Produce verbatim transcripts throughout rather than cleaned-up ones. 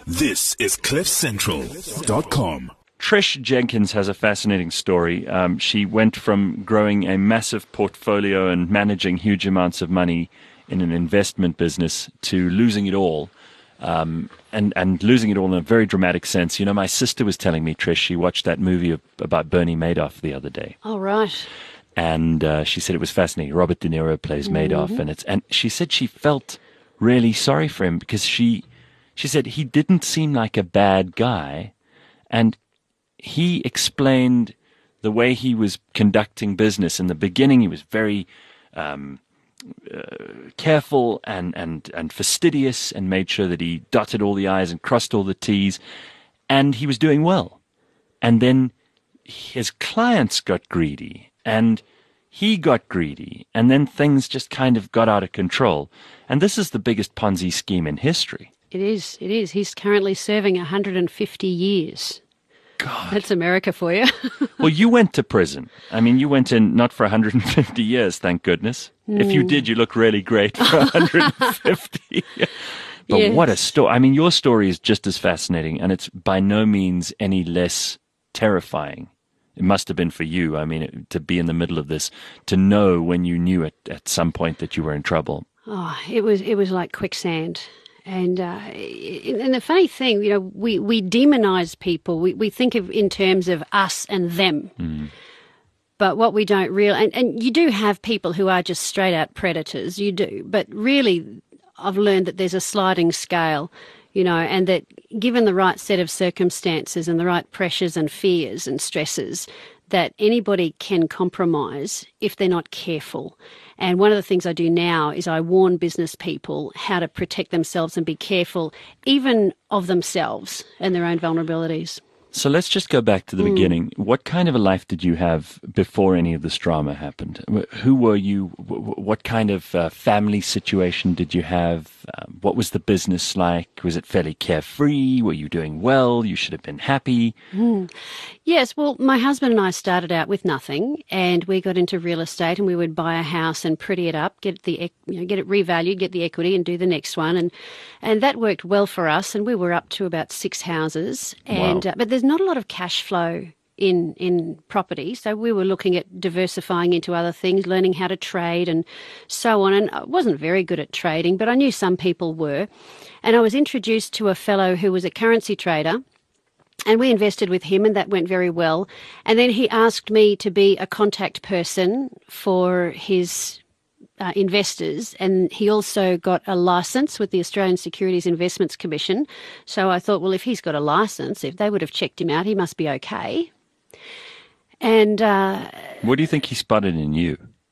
This is cliff central dot com. Trish Jenkins has a fascinating story. Um, she went from growing a massive portfolio and managing huge amounts of money in an investment business to losing it all, um, and, and losing it all in a very dramatic sense. You know, my sister was telling me, Trish, she watched that movie of, about Bernie Madoff the other day. Oh, right. And uh, she said it was fascinating. Robert De Niro plays Mm-hmm. Madoff, and it's and she said she felt really sorry for him because she she said he didn't seem like a bad guy, and he explained the way he was conducting business. In the beginning, he was very um, uh, careful and, and, and fastidious and made sure that he dotted all the I's and crossed all the T's, and he was doing well. And then his clients got greedy, and he got greedy, and then things just kind of got out of control. And this is the biggest Ponzi scheme in history. It is, it is. He's currently serving one hundred fifty years. God. That's America for you. Well, you went to prison. I mean, you went in not for one hundred fifty years, thank goodness. Mm. If you did, you look really great for one hundred fifty. But yes. What a story. I mean, your story is just as fascinating, and it's by no means any less terrifying. It must have been for you. I mean, it, to be in the middle of this, to know when you knew it at some point that you were in trouble. Oh, it was it was like quicksand. And uh, and the funny thing, you know, we, we demonize people. We, we think of in terms of us and them. Mm. But what we don't realize, and, and you do have people who are just straight out predators, you do. But really, I've learned that there's a sliding scale, you know, and that given the right set of circumstances and the right pressures and fears and stresses, that anybody can compromise if they're not careful. And one of the things I do now is I warn business people how to protect themselves and be careful even of themselves and their own vulnerabilities. So let's just go back to the mm. beginning. What kind of a life did you have before any of this drama happened? Who were you? What kind of uh, family situation did you have? Um, what was the business like? Was it fairly carefree? Were you doing well? You should have been happy. Mm. Yes, well, my husband and I started out with nothing, and we got into real estate, and we would buy a house and pretty it up, get the you know, get it revalued, get the equity, and do the next one, and and that worked well for us. And we were up to about six houses, and wow. uh, but there's not a lot of cash flow in in property, so we were looking at diversifying into other things, learning how to trade and so on. And I wasn't very good at trading, but I knew some people were, and I was introduced to a fellow who was a currency trader. And we invested with him, and that went very well. And then he asked me to be a contact person for his uh, investors, and he also got a licence with the Australian Securities Investments Commission. So I thought, well, if he's got a licence, if they would have checked him out, he must be okay. And uh, what do you think he spotted in you?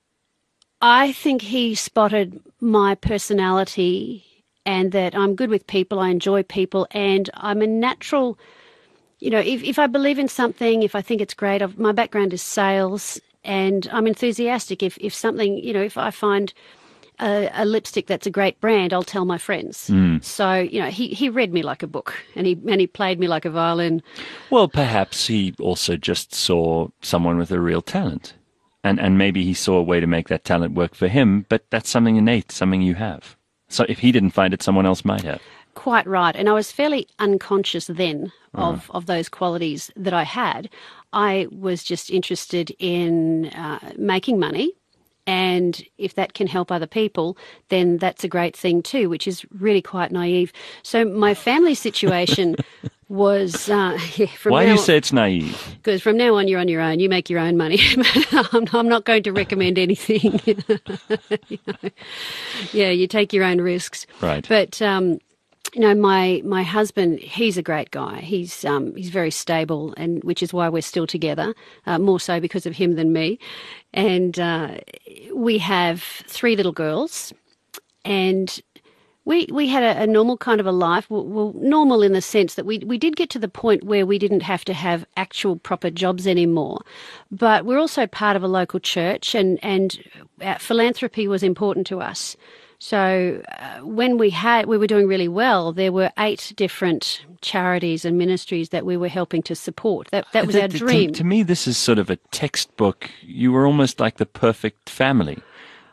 I think he spotted my personality, and that I'm good with people, I enjoy people, and I'm a natural... You know, if, if I believe in something, if I think it's great, I've, my background is sales, and I'm enthusiastic. If if something, you know, if I find a, a lipstick that's a great brand, I'll tell my friends. Mm. So, you know, he, he read me like a book, and he and he played me like a violin. Well, perhaps he also just saw someone with a real talent, and and maybe he saw a way to make that talent work for him. But that's something innate, something you have. So if he didn't find it, someone else might have. Quite right. And I was fairly unconscious then of, of those qualities that I had. I was just interested in uh, making money. And if that can help other people, then that's a great thing too, which is really quite naive. So my family situation was... Uh, yeah, from Why do you on, say it's naive? Because from now on, you're on your own. You make your own money. I'm, I'm not going to recommend anything. You know? Yeah, you take your own risks. Right. But... Um, You know, my, my husband, he's a great guy. He's um, he's very stable, and which is why we're still together, uh, more so because of him than me. And uh, we have three little girls, and we we had a, a normal kind of a life. Well, well, normal in the sense that we, we did get to the point where we didn't have to have actual proper jobs anymore. But we're also part of a local church, and, and philanthropy was important to us. So uh, when we had, we were doing really well, there were eight different charities and ministries that we were helping to support. That that was the, our the, dream. To, to me, this is sort of a textbook. You were almost like the perfect family.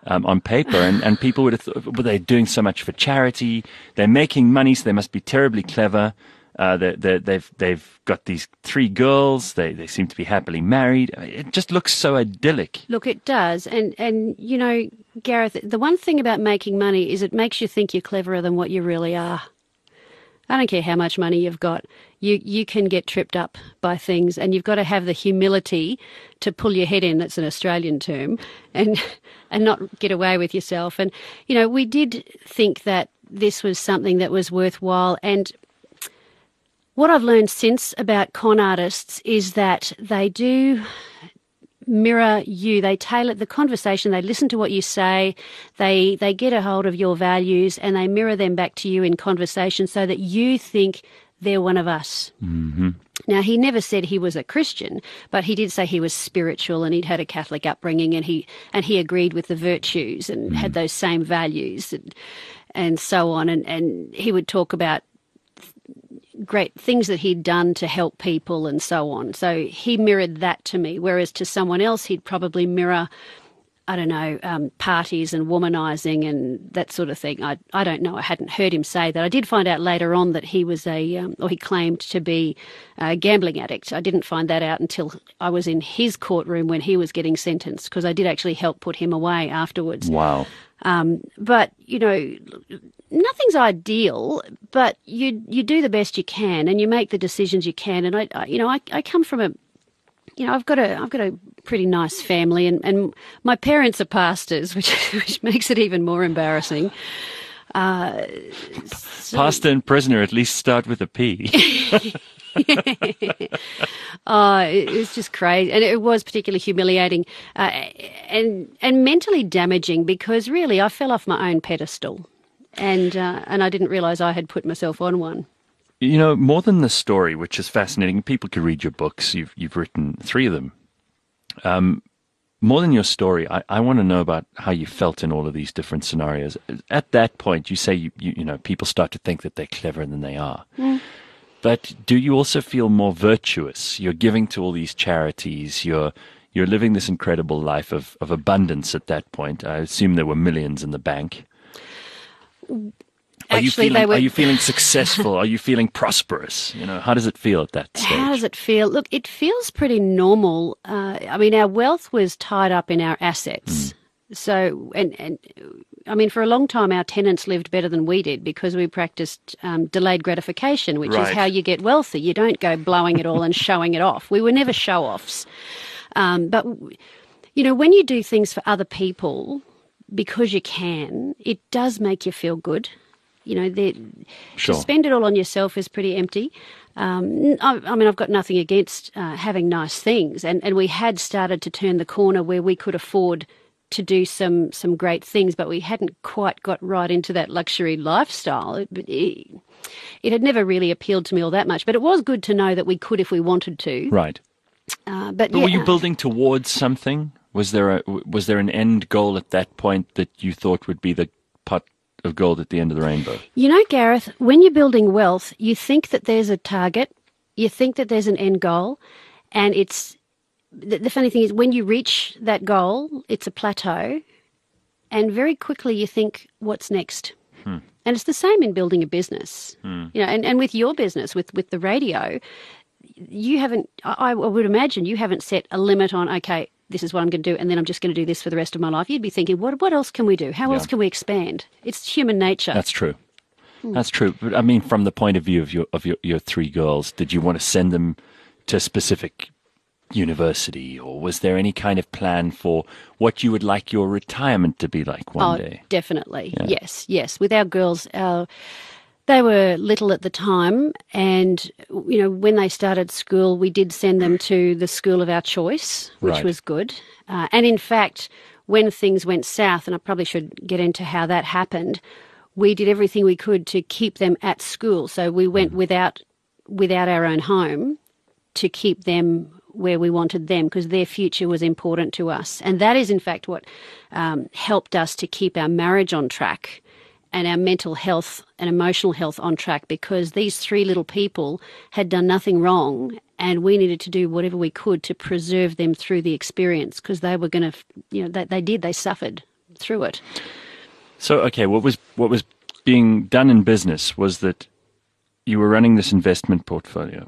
um, on paper, and, and people would have thought, well, they're doing so much for charity, they're making money, so they must be terribly clever. Uh, they they they've they've got these three girls. They they seem to be happily married. It just looks so idyllic. Look, it does, and and you know, Gareth, the one thing about making money is it makes you think you're cleverer than what you really are. I don't care how much money you've got. You you can get tripped up by things, and you've got to have the humility to pull your head in. That's an Australian term, and and not get away with yourself. And you know, we did think that this was something that was worthwhile. And what I've learned since about con artists is that they do mirror you. They tailor the conversation. They listen to what you say. They they get a hold of your values and they mirror them back to you in conversation so that you think they're one of us. Mm-hmm. Now, he never said he was a Christian, but he did say he was spiritual and he'd had a Catholic upbringing, and he and he agreed with the virtues and mm. had those same values and and so on. And, and he would talk about great things that he'd done to help people and so on. So he mirrored that to me, whereas to someone else he'd probably mirror, I don't know, um, parties and womanising and that sort of thing. I I don't know. I hadn't heard him say that. I did find out later on that he was a, um, or he claimed to be a gambling addict. I didn't find that out until I was in his courtroom when he was getting sentenced, because I did actually help put him away afterwards. Wow. Um, but, you know, nothing's ideal, but you you do the best you can and you make the decisions you can. And I, I you know, I, I come from a, you know, I've got a I've got a pretty nice family, and, and my parents are pastors, which which makes it even more embarrassing. Uh, so, Pastor and prisoner at least start with a P. Oh, it was just crazy, and it was particularly humiliating uh, and and mentally damaging, because really I fell off my own pedestal, and uh, and I didn't realise I had put myself on one. You know, more than the story, which is fascinating, people could read your books. You've you've written three of them. Um, more than your story, I, I want to know about how you felt in all of these different scenarios. At that point, you say you you, you know people start to think that they're cleverer than they are. Mm. But do you also feel more virtuous? You're giving to all these charities. You're you're living this incredible life of, of abundance at that point. I assume there were millions in the bank. Are Actually, you feeling, they were... are you feeling successful? Are you feeling prosperous? You know, how does it feel at that stage? How does it feel? Look, it feels pretty normal. Uh, I mean, our wealth was tied up in our assets. Mm. So, and, and I mean, for a long time, our tenants lived better than we did because we practiced um, delayed gratification, which right. is how you get wealthy. You don't go blowing it all and showing it off. We were never show-offs. Um, but, you know, when you do things for other people because you can, it does make you feel good. You know, sure. to spend it all on yourself is pretty empty. Um, I, I mean, I've got nothing against uh, having nice things, and, and we had started to turn the corner where we could afford to do some some great things, but we hadn't quite got right into that luxury lifestyle. It, it, it had never really appealed to me all that much, but it was good to know that we could if we wanted to. Right. Uh, but but yeah, were you building towards something? Was there a was there an end goal at that point that you thought would be the pot of gold at the end of the rainbow? You know, Gareth, when you're building wealth, you think that there's a target, you think that there's an end goal, and it's the, the funny thing is when you reach that goal, it's a plateau, and very quickly you think, what's next? Hmm. And it's the same in building a business. Hmm. You know, and, and with your business, with, with the radio, you haven't, I, I would imagine you haven't set a limit on, okay, this is what I'm going to do, and then I'm just going to do this for the rest of my life. You'd be thinking, what what else can we do? How yeah. else can we expand? It's human nature. That's true. Hmm. That's true. But I mean, from the point of view of your of your, your three girls, did you want to send them to a specific university, or was there any kind of plan for what you would like your retirement to be like one oh, day? Definitely. Yeah. Yes, yes. With our girls, our they were little at the time, and, you know, when they started school, we did send them to the school of our choice, which right. was good. Uh, and in fact, when things went south, and I probably should get into how that happened, we did everything we could to keep them at school. So we went mm. without without our own home to keep them where we wanted them, because their future was important to us. And that is, in fact, what um, helped us to keep our marriage on track and our mental health and emotional health on track, because these three little people had done nothing wrong, and we needed to do whatever we could to preserve them through the experience, because they were going to, you know, they, they did, they suffered. through it. So, okay, what was what was being done in business was that you were running this investment portfolio,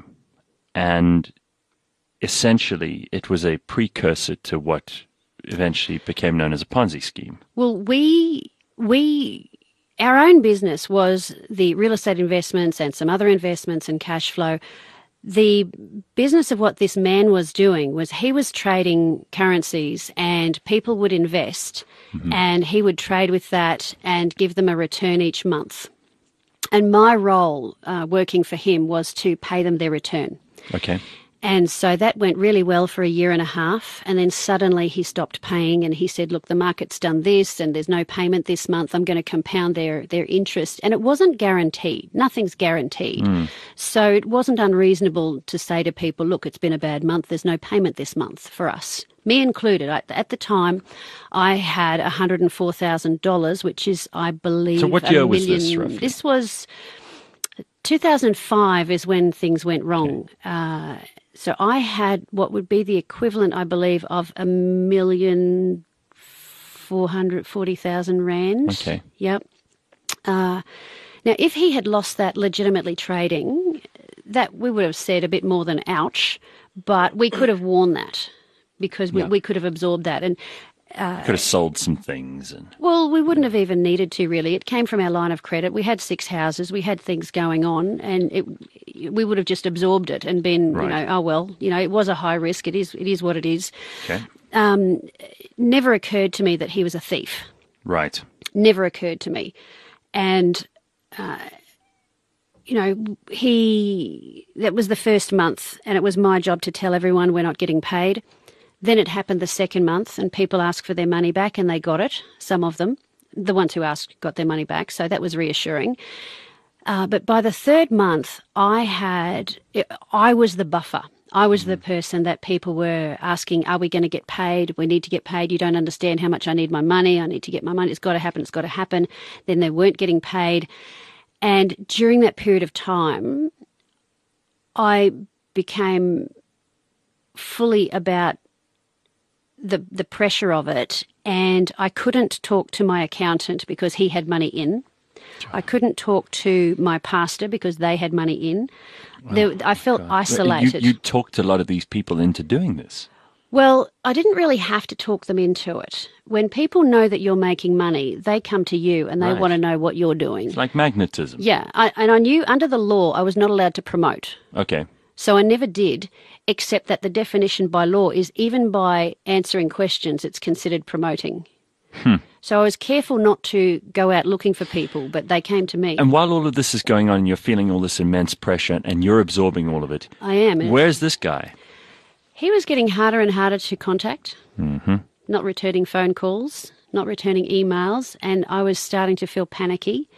and essentially it was a precursor to what eventually became known as a Ponzi scheme. Well, we we our own business was the real estate investments and some other investments and cash flow. The business of what this man was doing was he was trading currencies, and people would invest, mm-hmm. and he would trade with that and give them a return each month. And my role uh, working for him was to pay them their return. Okay. And so that went really well for a year and a half. And then suddenly he stopped paying, and he said, look, the market's done this and there's no payment this month. I'm going to compound their, their interest. And it wasn't guaranteed. Nothing's guaranteed. Mm. So it wasn't unreasonable to say to people, look, it's been a bad month. There's no payment this month for us. Me included. I, at the time, I had one hundred four thousand dollars, which is, I believe, so what a year million. was this, roughly? This was two thousand five is when things went wrong. Okay. Uh, So I had what would be the equivalent, I believe, of a million four hundred forty thousand rand. Okay. Yep. Uh, now, if he had lost that legitimately trading, that we would have said a bit more than ouch, but we could have worn that because we, yeah. we could have absorbed that. And uh, could have sold some things. And well, we wouldn't have even needed to, really. It came from our line of credit. We had six houses. We had things going on, and it, we would have just absorbed it and been, right. you know, oh, well, you know, it was a high risk. It is it is what it is. Okay. Um, never occurred to me that he was a thief. Right. Never occurred to me. And, uh, you know, he, that was the first month, and it was my job to tell everyone we're not getting paid. Then it happened the second month, and people asked for their money back, and they got it, some of them. The ones who asked got their money back, so that was reassuring. Uh, but by the third month, I had, I was the buffer. I was the person that people were asking, are we going to get paid? We need to get paid. You don't understand how much I need my money. I need to get my money. It's got to happen. It's got to happen. Then they weren't getting paid. And during that period of time, I became fully about the the pressure of it, and I couldn't talk to my accountant because he had money in. I couldn't talk to my pastor because they had money in. Wow. There, I felt God. isolated. You, you talked a lot of these people into doing this. Well, I didn't really have to talk them into it. When people know that you're making money, they come to you and they right. want to know what you're doing. It's like magnetism. Yeah, I, and I knew under the law I was not allowed to promote. Okay. So I never did, except that the definition by law is even by answering questions, it's considered promoting. Hmm. So I was careful not to go out looking for people, but they came to me. And while all of this is going on, you're feeling all this immense pressure and you're absorbing all of it. I am. Where's this guy? He was getting harder and harder to contact, mm-hmm. not returning phone calls, not returning emails, and I was starting to feel panicky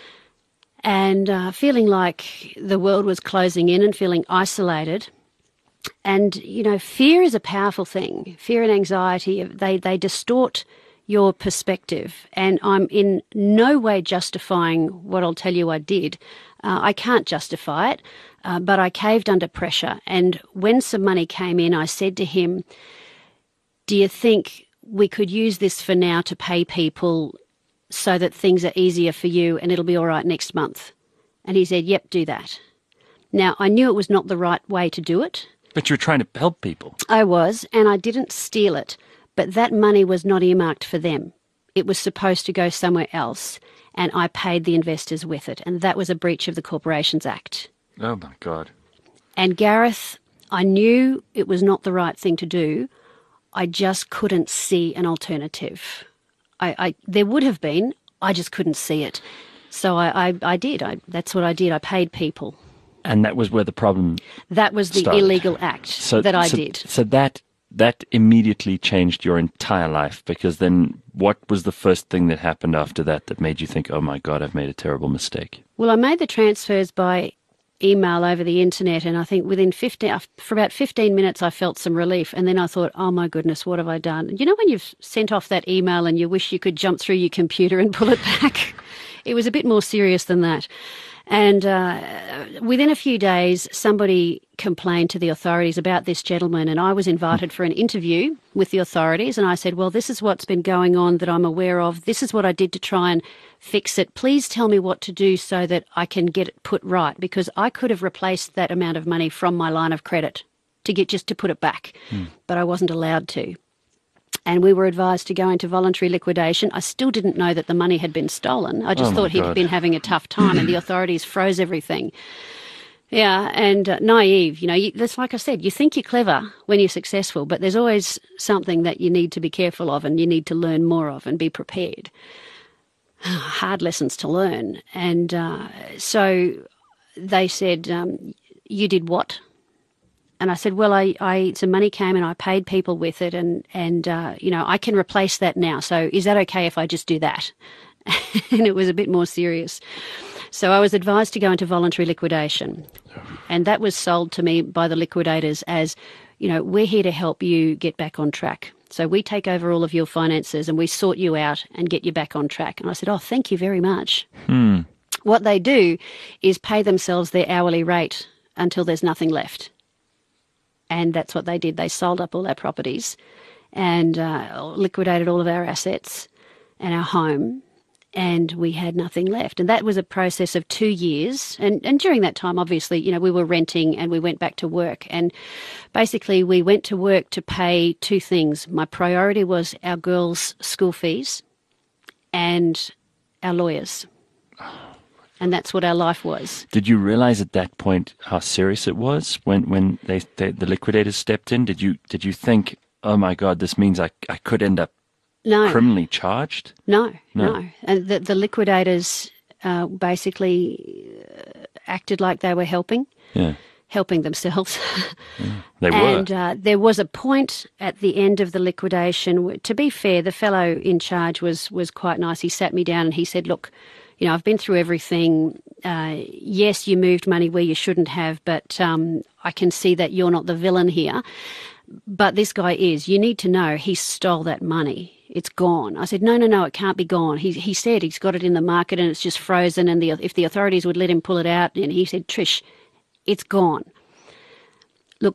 and uh, feeling like the world was closing in and feeling isolated. And, you know, fear is a powerful thing. Fear and anxiety, they, they distort your perspective. And I'm in no way justifying what I'll tell you I did. Uh, I can't justify it, uh, but I caved under pressure. And when some money came in, I said to him, do you think we could use this for now to pay people so that things are easier for you and it'll be all right next month? And he said, yep, do that. Now, I knew it was not the right way to do it. But you're trying to help people. I was, and I didn't steal it. But that money was not earmarked for them. It was supposed to go somewhere else, and I paid the investors with it. And that was a breach of the Corporations Act. Oh, my God. And Gareth, I knew it was not the right thing to do. I just couldn't see an alternative. I, I there would have been, I just couldn't see it. So I, I, I did. I, that's what I did. I paid people. And that was where the problem That was the started. illegal act so, that I so, did. So that that immediately changed your entire life, because then what was the first thing that happened after that that made you think, oh, my God, I've made a terrible mistake? Well, I made the transfers by email over the internet, and I think within fifteen, for about fifteen minutes, I felt some relief. And then I thought, oh, my goodness, what have I done? You know when you've sent off that email and you wish you could jump through your computer and pull it back? It was a bit more serious than that. And uh, within a few days, somebody complained to the authorities about this gentleman, and I was invited for an interview with the authorities, and I said, well, this is what's been going on that I'm aware of. This is what I did to try and fix it. Please tell me what to do so that I can get it put right, because I could have replaced that amount of money from my line of credit to get just to put it back, mm. but I wasn't allowed to. And we were advised to go into voluntary liquidation. I still didn't know that the money had been stolen. I just oh thought he'd God. been having a tough time, and the authorities froze everything. Yeah, and uh, naive. You know, you, that's like I said, you think you're clever when you're successful, but there's always something that you need to be careful of and you need to learn more of and be prepared. Hard lessons to learn. And uh, so they said, um, you did what? And I said, well, I, I some money came and I paid people with it, and, and uh, you know, I can replace that now. So is that okay if I just do that? And it was a bit more serious. So I was advised to go into voluntary liquidation. And that was sold to me by the liquidators as, you know, we're here to help you get back on track. So we take over all of your finances and we sort you out and get you back on track. And I said, oh, thank you very much. Hmm. What they do is pay themselves their hourly rate until there's nothing left. And that's what they did. They sold up all our properties and uh, liquidated all of our assets and our home, and we had nothing left. And that was a process of two years. And, and during that time, obviously, you know, we were renting and we went back to work. And basically we went to work to pay two things. My priority was our girls' school fees and our lawyers. And that's what our life was. Did you realize at that point how serious it was when, when they, they the liquidators stepped in? Did you did you think, oh my God, this means I, I could end up no. criminally charged? No, no. no. And the, the liquidators uh, basically acted like they were helping, yeah. helping themselves. Yeah, they were. And uh, there was a point at the end of the liquidation where, to be fair, the fellow in charge was, was quite nice. He sat me down and he said, look, you know, I've been through everything. Uh, yes, you moved money where you shouldn't have, but um, I can see that you're not the villain here. But this guy is. You need to know he stole that money. It's gone. I said, no, no, no, it can't be gone. He he said he's got it in the market and it's just frozen, and the if the authorities would let him pull it out, and he said, Trish, it's gone. Look.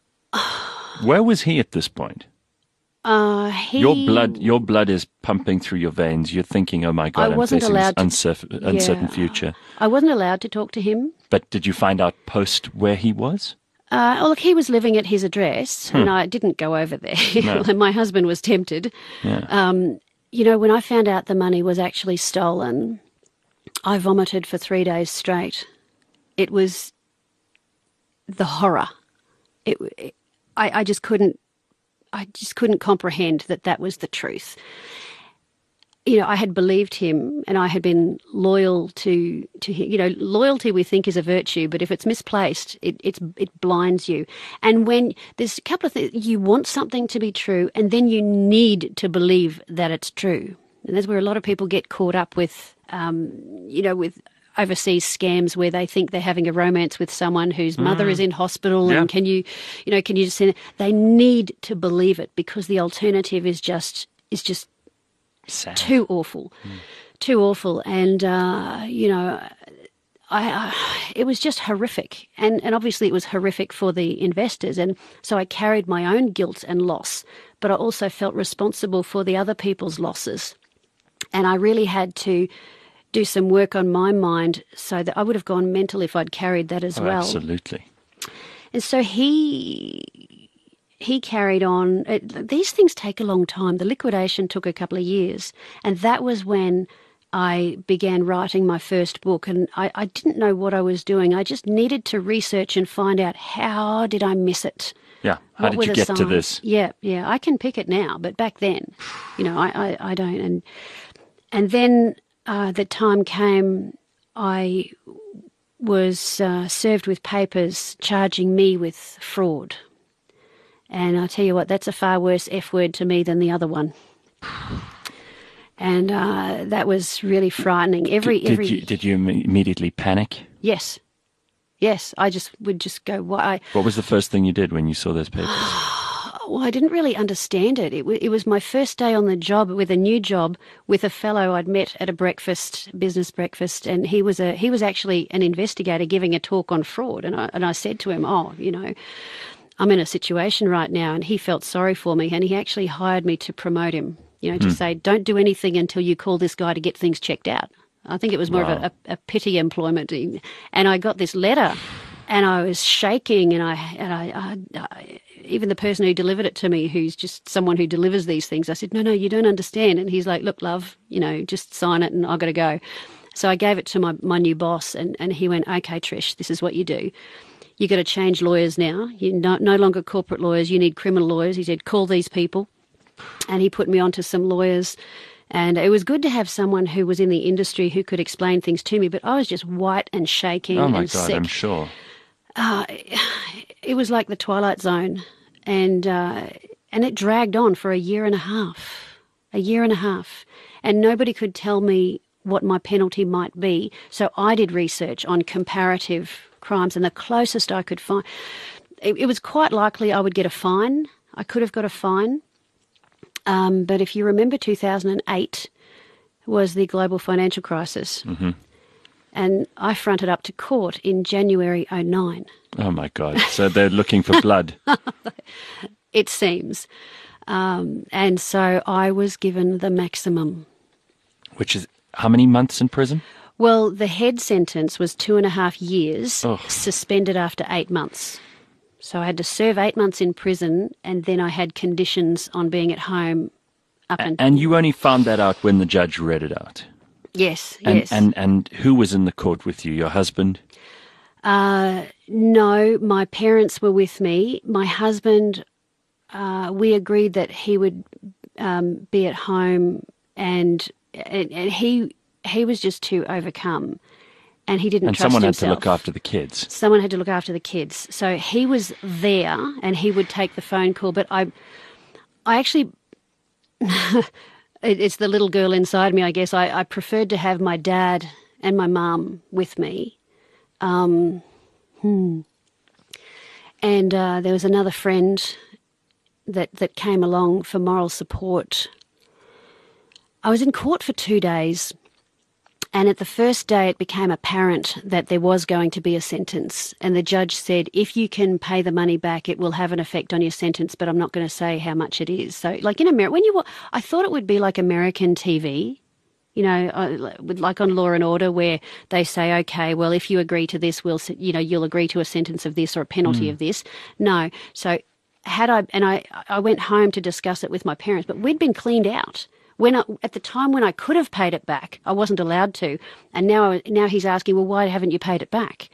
Where was he at this point? Uh, he, your blood, your blood is pumping through your veins. You're thinking, "Oh my God, I I'm wasn't facing this allowed to- uncertain, uncertain yeah. future." I wasn't allowed to talk to him. But did you find out post where he was? Uh, oh, look, he was living at his address, Hmm. and I didn't go over there. No. My husband was tempted. Yeah. Um, you know, when I found out the money was actually stolen, I vomited for three days straight. It was the horror. It, it I, I just couldn't. I just couldn't comprehend that that was the truth. You know, I had believed him and I had been loyal to, to him. You know, loyalty we think is a virtue, but if it's misplaced, it, it's, it blinds you. And when there's a couple of things, you want something to be true and then you need to believe that it's true. And that's where a lot of people get caught up with, um, you know, with overseas scams where they think they're having a romance with someone whose mother Mm. is in hospital Yeah. and can you, you know, can you just send it? They need to believe it because the alternative is just, is just Sad. too awful, mm. too awful. And, uh, you know, I, I, it was just horrific. And, and obviously it was horrific for the investors. And so I carried my own guilt and loss, but I also felt responsible for the other people's losses. And I really had to do some work on my mind so that I would have gone mental if I'd carried that as Oh, well. Absolutely. And so he he carried on. It, these things take a long time. The liquidation took a couple of years. And that was when I began writing my first book. And I, I didn't know what I was doing. I just needed to research and find out how did I miss it. Yeah. How What did were you the get to signs? this? Yeah, yeah. I can pick it now, but back then, you know, I, I, I don't. And and then uh, the time came, I was uh, served with papers charging me with fraud. And I'll tell you what, that's a far worse F word to me than the other one. And uh, that was really frightening. Every did, every did you, did you im- immediately panic? yes, yes. I just would just go. Why? What was the first thing you did when you saw those papers? Well, I didn't really understand it. It, w- it was my first day on the job with a new job with a fellow I'd met at a breakfast, business breakfast, and he was a he was actually an investigator giving a talk on fraud. And I and I said to him, "Oh, you know, I'm in a situation right now," and he felt sorry for me, and he actually hired me to promote him. You know, to say, "Don't do anything until you call this guy to get things checked out." I think it was more Wow. of a, a, a pity employment, and I got this letter. And I was shaking, and I, and I, I, I, even the person who delivered it to me, who's just someone who delivers these things, I said, no, no, you don't understand. And he's like, look, love, you know, just sign it and I've got to go. So I gave it to my, my new boss, and, and he went, okay, Trish, this is what you do. You got to change lawyers now. You're no, no longer corporate lawyers. You need criminal lawyers. He said, call these people. And he put me onto some lawyers. And it was good to have someone who was in the industry who could explain things to me, but I was just white and shaking Oh, my and God, sick. I'm sure. Uh, it was like the Twilight Zone, and uh, and it dragged on for a year and a half, a year and a half, and nobody could tell me what my penalty might be. So I did research on comparative crimes, and the closest I could find, it, it was quite likely I would get a fine. I could have got a fine, um, but if you remember, two thousand eight was the global financial crisis. Mm-hmm. And I fronted up to court in January oh nine. Oh, my God. So they're looking for blood. It seems. Um, and so I was given the maximum. Which is how many months in prison? Well, the head sentence was two and a half years, Oh. suspended after eight months. So I had to serve eight months in prison, and then I had conditions on being at home up A- until... And you only found that out when the judge read it out? Yes, And, yes. and and who was in the court with you? Your husband? Uh, no, my parents were with me. My husband, uh, we agreed that he would um, be at home, and, and and he he was just too overcome, and he didn't And trust someone had himself. to look after the kids. Someone had to look after the kids, so he was there, and he would take the phone call. But I, I actually. It- It's the little girl inside me, I guess. I, I preferred to have my dad and my mum with me. Um, hmm. And uh, there was another friend that, that came along for moral support. I was in court for two days, and at the first day it became apparent that there was going to be a sentence. And the judge said, if you can pay the money back, it will have an effect on your sentence, but I'm not going to say how much it is. So, like in America, when you were, I thought it would be like American T V, you know, uh, with- like on Law and Order, where they say, okay, well, if you agree to this, we'll, se- you know, you'll agree to a sentence of this or a penalty of this. No. So had I, and I, I went home to discuss it with my parents, but we'd been cleaned out. When I, at the time when I could have paid it back, I wasn't allowed to. And now, now he's asking, well, why haven't you paid it back?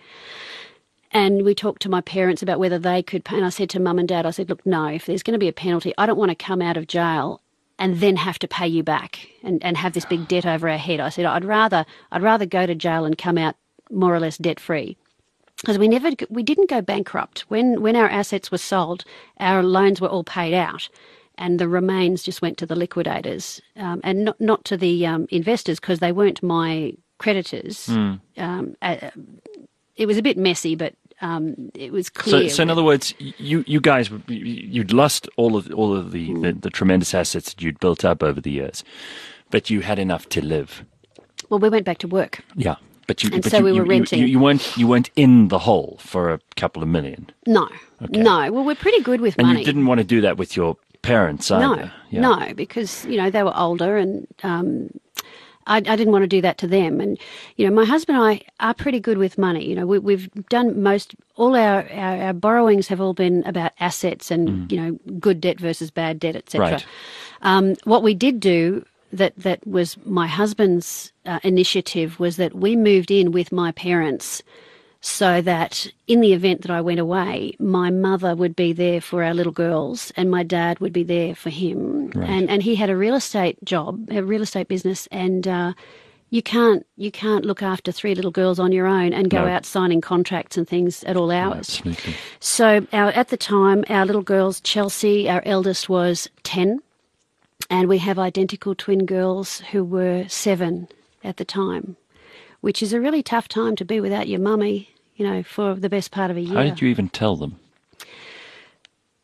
And we talked to my parents about whether they could pay. And I said to mum and dad, I said, look, no, if there's going to be a penalty, I don't want to come out of jail and then have to pay you back and, and have this big debt over our head. I said, I'd rather, I'd rather go to jail and come out more or less debt free. Because we never, we didn't go bankrupt. When, when our assets were sold, our loans were all paid out, and the remains just went to the liquidators, um, and not not to the um, investors, because they weren't my creditors. Mm. Um, uh, it was a bit messy, but um, it was So, clear. so in other words, you you guys you'd lost all of all of the, Hmm. the, the tremendous assets that you'd built up over the years, but you had enough to live. Well, we went back to work. Yeah, but you And but so you, we were you, renting. You, you weren't you weren't in the hole for a couple of million, No, no. Well, we're pretty good with and money. you didn't want to do that with your parents either. No, Yeah. no, because, you know, they were older, and um, I, I didn't want to do that to them. And, you know, my husband and I are pretty good with money. You know, we, we've done most, all our, our, our borrowings have all been about assets and, you know, good debt versus bad debt, et cetera. Right. Um, what we did do that, that was my husband's uh, initiative was that we moved in with my parents, so that in the event that I went away, my mother would be there for our little girls and my dad would be there for him. Right. And and he had a real estate job, a real estate business, and uh, you can't you can't look after three little girls on your own and go No. out signing contracts and things at all hours. Absolutely. So our, at the time, our little girls, Chelsea, our eldest, was ten, and we have identical twin girls who were seven at the time, which is a really tough time to be without your mummy, you know, for the best part of a year. How did you even tell them?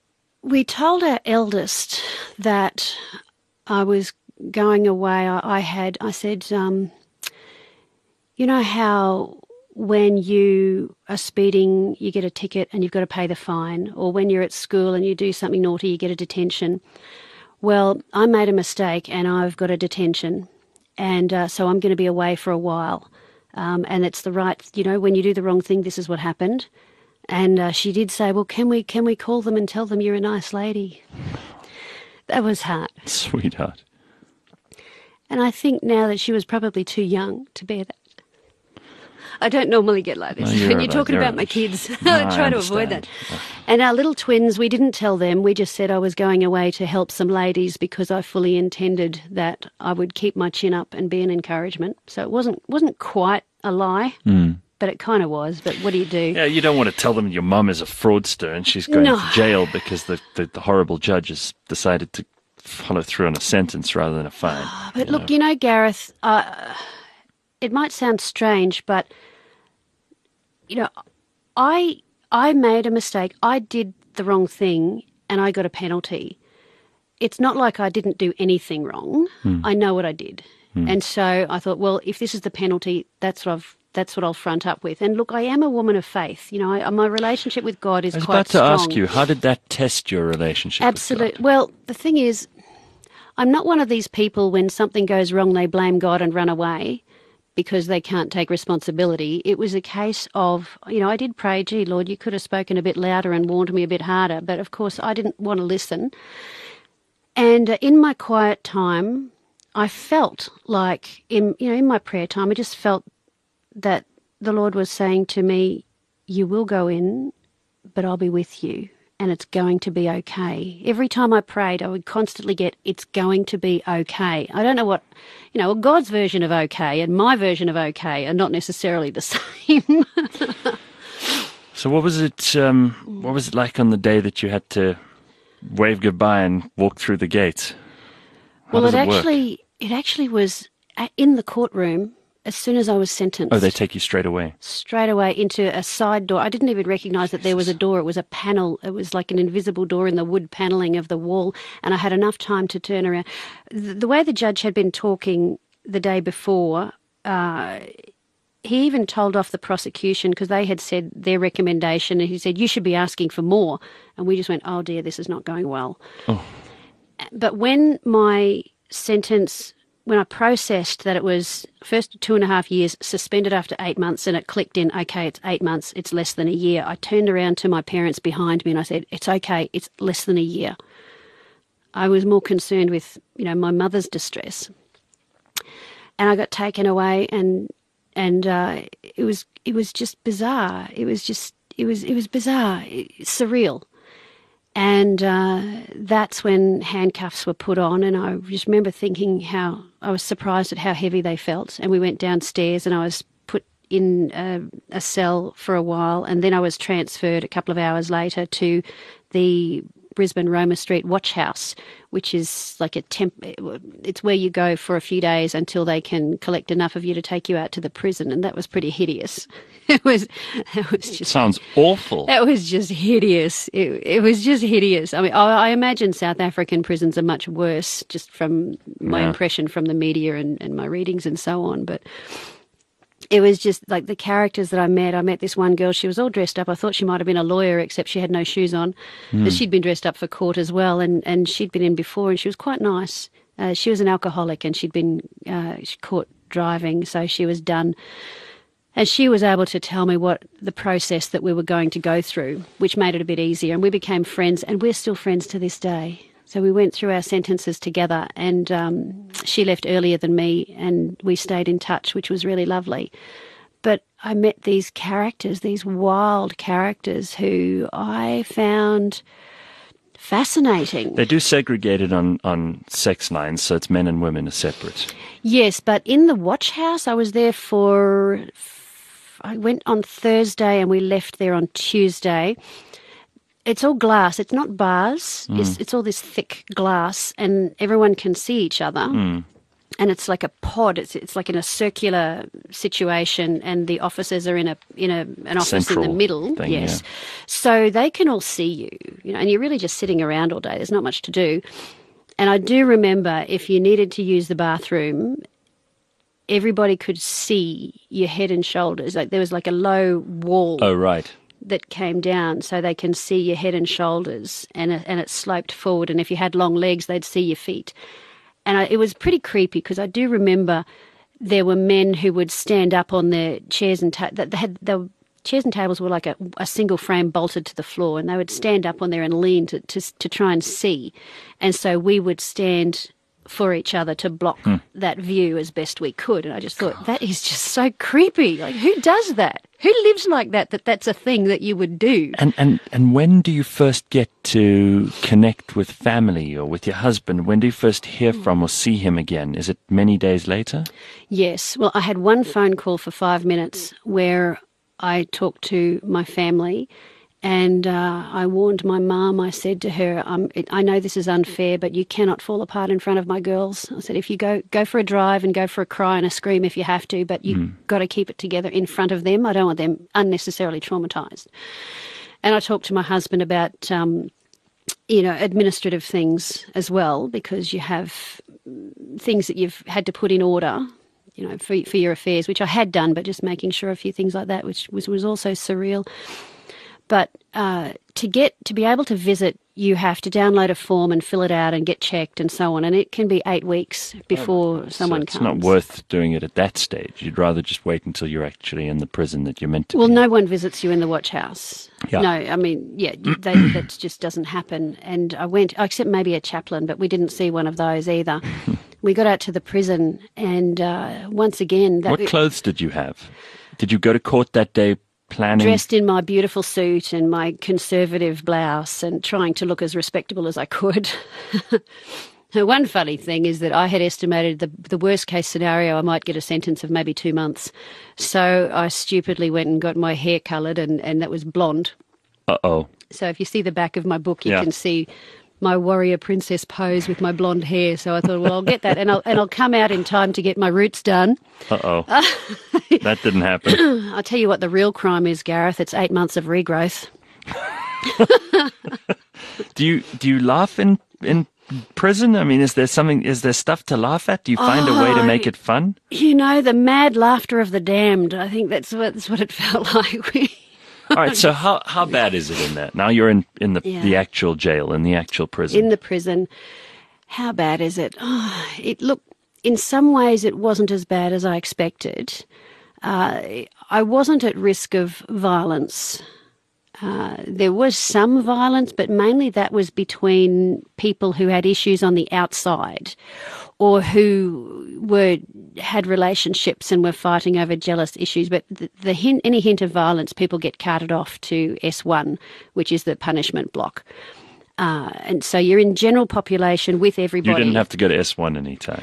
we told our eldest that I was going away. I, I had, I said, um, you know how when you are speeding, you get a ticket and you've got to pay the fine, or when you're at school and you do something naughty, you get a detention. Well, I made a mistake and I've got a detention, and uh, so I'm going to be away for a while. Um, and it's the right, you know, when you do the wrong thing, this is what happened. And uh, she did say, well, can we can we call them and tell them you're a nice lady? That was hard. Sweetheart. And I think now that she was probably too young to bear that. I don't normally get like this. No, you're when you're right, talking you're about right. my kids, No, I try I to avoid understand. that. And our little twins, we didn't tell them. We just said I was going away to help some ladies because I fully intended that I would keep my chin up and be an encouragement. So it wasn't wasn't quite a lie, Mm. but it kind of was. But what do you do? Yeah, you don't want to tell them your mum is a fraudster and she's going No. to jail because the, the, the horrible judge has decided to follow through on a sentence rather than a fine. But look, you know, Gareth, uh, it might sound strange, but, you know, I I made a mistake. I did the wrong thing and I got a penalty. It's not like I didn't do anything wrong. I know what I did. And so I thought, well, if this is the penalty, that's what I've that's what I'll front up with. And look, I am a woman of faith. You know, I, my relationship with God is I was quite about to strong. ask you, how did that test your relationship with Absolutely. God? Well, the thing is, I'm not one of these people when something goes wrong, they blame God and run away because they can't take responsibility. It was a case of, you know, I did pray, gee, Lord, you could have spoken a bit louder and warned me a bit harder. But of course, I didn't want to listen. And uh, in my quiet time, I felt like, in you know, in my prayer time, I just felt that the Lord was saying to me, you will go in, but I'll be with you. And it's going to be okay. Every time I prayed, I would constantly get, it's going to be okay. I don't know what, you know, God's version of okay and my version of okay are not necessarily the same. So what was it, um, what was it like on the day that you had to wave goodbye and walk through the gates? How well, does it, it work? actually, it actually was a- in the courtroom as soon as I was sentenced. Oh, they take you straight away. Straight away into a side door. I didn't even recognise that there was a door. It was a panel. It was like an invisible door in the wood panelling of the wall, and I had enough time to turn around. The, the way the judge had been talking the day before, uh, he even told off the prosecution because they had said their recommendation, and he said, you should be asking for more. And we just went, oh dear, this is not going well. Oh. But when my sentence... when I processed that it was first two and a half years, suspended after eight months, and it clicked in, okay, it's eight months, it's less than a year. I turned around to my parents behind me and I said, it's okay, it's less than a year. I was more concerned with, you know, my mother's distress. And I got taken away, and and uh, it was it was just bizarre. It was just it was it was bizarre, surreal. And uh, that's when handcuffs were put on, and I just remember thinking how I was surprised at how heavy they felt. And we went downstairs, and I was put in a, a cell for a while, and then I was transferred a couple of hours later to the Brisbane Roma Street Watch House, which is like a temp. It's where you go for a few days until they can collect enough of you to take you out to the prison, and that was pretty hideous. It was, it was just Sounds awful. That was just hideous. It, it was just hideous. I mean, I, I imagine South African prisons are much worse, just from my Yeah. impression from the media and, and my readings and so on. But it was just like the characters that I met. I met this one girl. She was all dressed up. I thought she might have been a lawyer, except she had no shoes on. But she'd been dressed up for court as well, and, and she'd been in before, and she was quite nice. Uh, she was an alcoholic, and she'd been uh, caught driving, so she was done. And she was able to tell me what the process that we were going to go through, which made it a bit easier. And we became friends, and we're still friends to this day. So we went through our sentences together, and um, she left earlier than me, and we stayed in touch, which was really lovely. But I met these characters, these wild characters who I found fascinating. They do segregate it on, on sex lines, so it's men and women are separate. Yes, but in the watch house, I was there for... I went on Thursday and we left there on Tuesday. It's all glass. It's not bars. Mm. It's, it's all this thick glass, and everyone can see each other. Mm. and it's like a pod. It's it's like in a circular situation, and the officers are in a in a an office Central in the middle. thing, yes, yeah. so they can all see you, you know, and you're really just sitting around all day. There's not much to do. And I do remember if you needed to use the bathroom, everybody could see your head and shoulders. Like there was like a low wall. Oh, right. That came down so they can see your head and shoulders, and it, and it sloped forward. And if you had long legs, they'd see your feet. And I, it was pretty creepy because I do remember there were men who would stand up on their chairs and ta- they had the chairs and tables were like a, a single frame bolted to the floor, and they would stand up on there and lean to, to to try and see. And so we would stand for each other to block hmm. that view as best we could. And I just thought, that is just so creepy. Like, who does that? Who lives like that, that that's a thing that you would do? And, and, and when do you first get to connect with family or with your husband? When do you first hear from or see him again? Is it many days later? Yes. Well, I had one phone call for five minutes where I talked to my family. And uh, I warned my mum. I said to her, um, it, I know this is unfair, but you cannot fall apart in front of my girls. I said, if you go go for a drive and go for a cry and a scream if you have to, but you've mm. got to keep it together in front of them. I don't want them unnecessarily traumatised. And I talked to my husband about, um, you know, administrative things as well, because you have things that you've had to put in order, you know, for, for your affairs, which I had done, but just making sure a few things like that, which was, was also surreal. But uh, to get to be able to visit, you have to download a form and fill it out and get checked and so on. And it can be eight weeks before oh, someone so it's comes. It's not worth doing it at that stage. You'd rather just wait until you're actually in the prison that you're meant to well, be. Well, no one visits you in the watch house. Yeah. No, I mean, yeah, they, that just doesn't happen. And I went, except maybe a chaplain, but we didn't see one of those either. We got out to the prison and uh, once again... That, what clothes did you have? Did you go to court that day planning? Dressed in my beautiful suit and my conservative blouse and trying to look as respectable as I could. One funny thing is that I had estimated the the worst case scenario I might get a sentence of maybe two months. So I stupidly went and got my hair coloured, and, and that was blonde. Uh-oh. So if you see the back of my book, you yeah. can see my warrior princess pose with my blonde hair. So I thought, well, I'll get that, and I'll and I'll come out in time to get my roots done. Uh-oh. That didn't happen. I'll tell you what the real crime is, Gareth. It's eight months of regrowth. do you do you laugh in in prison? I mean, is there something? Is there stuff to laugh at? Do you find oh, a way to make it fun? You know, the mad laughter of the damned. I think that's what that's what it felt like. All right, so how how bad is it in that? Now you're in, in the, yeah. the actual jail, in the actual prison. In the prison. How bad is it? Oh, it look, in some ways it wasn't as bad as I expected. Uh, I wasn't at risk of violence. Uh, there was some violence, but mainly that was between people who had issues on the outside or who were had relationships and were fighting over jealous issues. But the, the hint, any hint of violence, people get carted off to S one, which is the punishment block. Uh, and so you're in general population with everybody. You didn't have to go to S one anytime.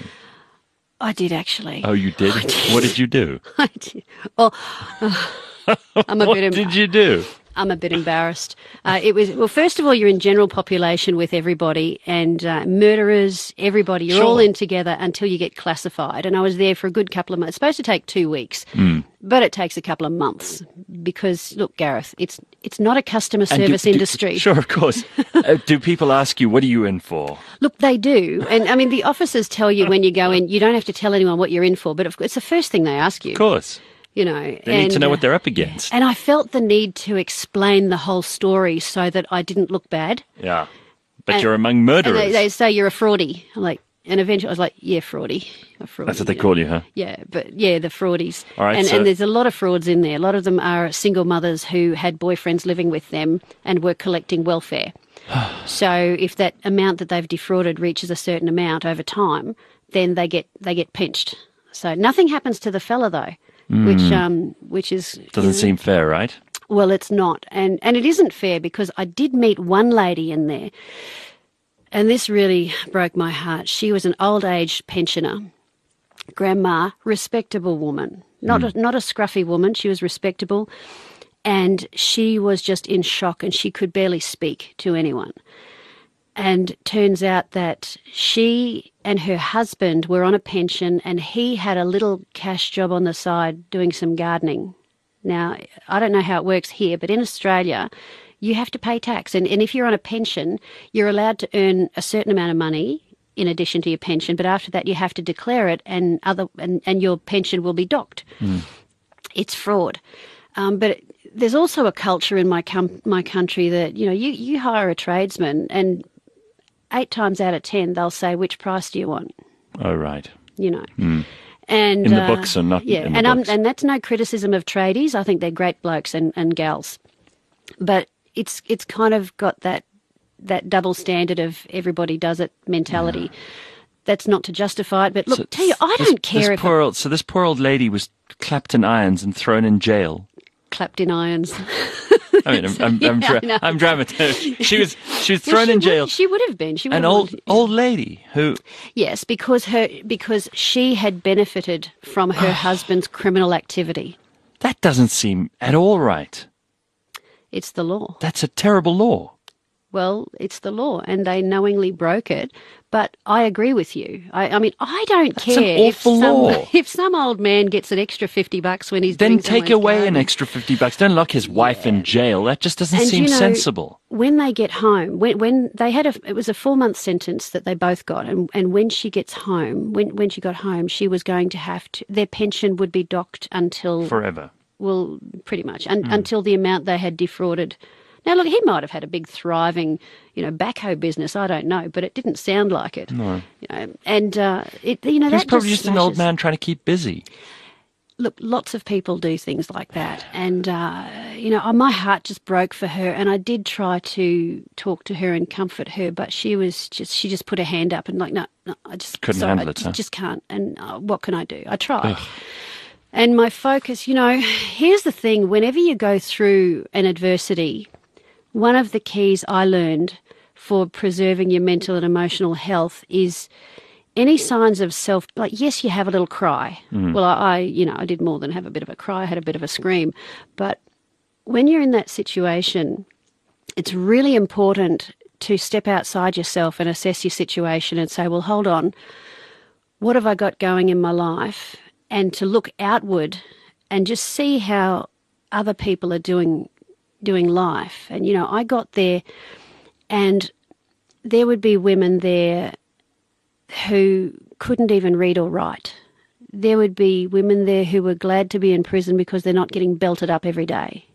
I did, actually. Oh, you did? did. What did you do? I did. Oh, uh, I'm a what bit. What did you do? I'm a bit embarrassed. Uh, it was well. First of all, you're in general population with everybody, and uh, murderers, everybody. You're sure. all in together until you get classified. And I was there for a good couple of months. It's supposed to take two weeks, mm. but it takes a couple of months because, look, Gareth, it's it's not a customer service do, do, industry. Sure, of course. uh, do people ask you, what are you in for? Look, they do, and I mean the officers tell you when you go in. You don't have to tell anyone what you're in for, but it's the first thing they ask you. Of course. You know, they and, need to know what they're up against. And I felt the need to explain the whole story so that I didn't look bad. Yeah, but and, you're among murderers. And they, they say you're a fraudie. I'm like, and eventually I was like, yeah, fraudie. A fraudie. That's what they call you, huh? Yeah, but yeah, the fraudies. All right, and, so... and there's a lot of frauds in there. A lot of them are single mothers who had boyfriends living with them and were collecting welfare. So if that amount that they've defrauded reaches a certain amount over time, then they get they get pinched. So nothing happens to the fella though. Mm. Which um, which is doesn't you know, seem fair, right? Well, it's not, and and it isn't fair because I did meet one lady in there, and this really broke my heart. She was an old age pensioner, grandma, respectable woman, not mm. a, not a scruffy woman. She was respectable, and she was just in shock, and she could barely speak to anyone. And turns out that she and her husband were on a pension, and he had a little cash job on the side doing some gardening. Now, I don't know how it works here, but in Australia, you have to pay tax. And, and if you're on a pension, you're allowed to earn a certain amount of money in addition to your pension, but after that you have to declare it, and other and, and your pension will be docked. Mm. It's fraud. Um, but it, there's also a culture in my com- my country that, you know, you, you hire a tradesman and eight times out of ten they'll say, which price do you want? Oh, right. You know. Mm. And, in the uh, books or not yeah, in the and books? Um, and that's no criticism of tradies. I think they're great blokes and, and gals. But it's it's kind of got that that double standard of everybody does it mentality. Yeah. That's not to justify it, but look, so tell you, I this, don't care this if... Poor old, so this poor old lady was clapped in irons and thrown in jail. Clapped in irons. I mean, I'm I'm, yeah, I'm, dra- I'm dramatizing. She was she was thrown well, she in jail. Would, she would have been. She would An have old wanted, old lady who. Yes, because her because she had benefited from her husband's criminal activity. That doesn't seem at all right. It's the law. That's a terrible law. Well, it's the law, and they knowingly broke it. But I agree with you. I, I mean, I don't That's care an awful if some, law. if some old man gets an extra fifty bucks when he's then doing take someone's away garden. an extra fifty bucks. Don't lock his wife in jail. That just doesn't And, seem you know, sensible. When they get home, when when they had a, it was a four month sentence that they both got, and and when she gets home, when when she got home, she was going to have to, their pension would be docked until Forever. Well, pretty much un, Mm. until the amount they had defrauded. Now, look, he might have had a big, thriving, you know, backhoe business. I don't know, but it didn't sound like it. No. You know, and uh, it, you know, He was that probably just, just an old smashes- man trying to keep busy. Look, lots of people do things like that, and uh, you know, my heart just broke for her. And I did try to talk to her and comfort her, but she was just she just put her hand up and like, no, no, I just Couldn't sorry, handle I it, just, huh? just can't. And uh, what can I do? I tried. Ugh. And my focus, you know, here's the thing: whenever you go through an adversity, one of the keys I learned for preserving your mental and emotional health is any signs of self, like, yes, you have a little cry. Mm. Well, I, I, you know, I did more than have a bit of a cry. I had a bit of a scream. But when you're in that situation, it's really important to step outside yourself and assess your situation and say, well, hold on, what have I got going in my life? And to look outward and just see how other people are doing doing life. And, you know, I got there and there would be women there who couldn't even read or write. There would be women there who were glad to be in prison because they're not getting belted up every day.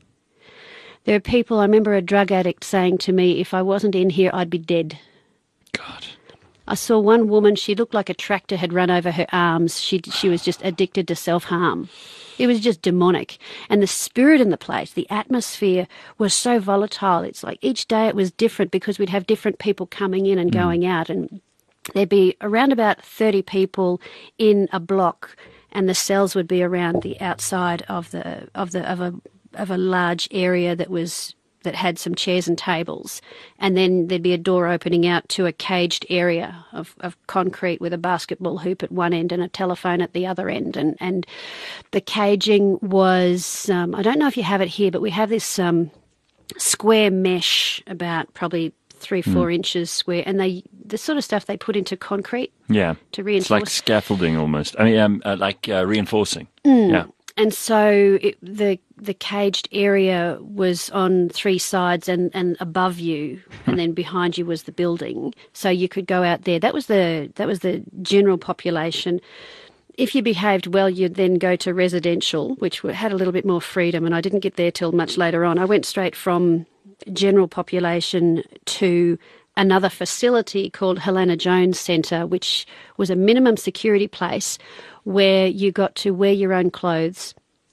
There are people, I remember a drug addict saying to me, if I wasn't in here, I'd be dead. God. I saw one woman, she looked like a tractor had run over her arms. She, she was just addicted to self-harm. It was just demonic. And the spirit in the place, the atmosphere was so volatile. It's like each day it was different because we'd have different people coming in and mm. going out. And there'd be around about thirty people in a block, and the cells would be around the outside of the of the of a of a large area that was that had some chairs and tables, and then there'd be a door opening out to a caged area of, of concrete with a basketball hoop at one end and a telephone at the other end. And, and the caging was, um, I don't know if you have it here, but we have this um, square mesh about probably three, four mm. inches square, and they the sort of stuff they put into concrete yeah. to reinforce. It's like scaffolding almost. I mean, um, uh, like uh, reinforcing. Mm. Yeah. And so it, the the caged area was on three sides and, and above you, and then behind you was the building. So you could go out there. That was the that was the general population. If you behaved well, you'd then go to residential, which had a little bit more freedom. And I didn't get there till much later on. I went straight from general population to another facility called Helena Jones Centre, which was a minimum security place where you got to wear your own clothes,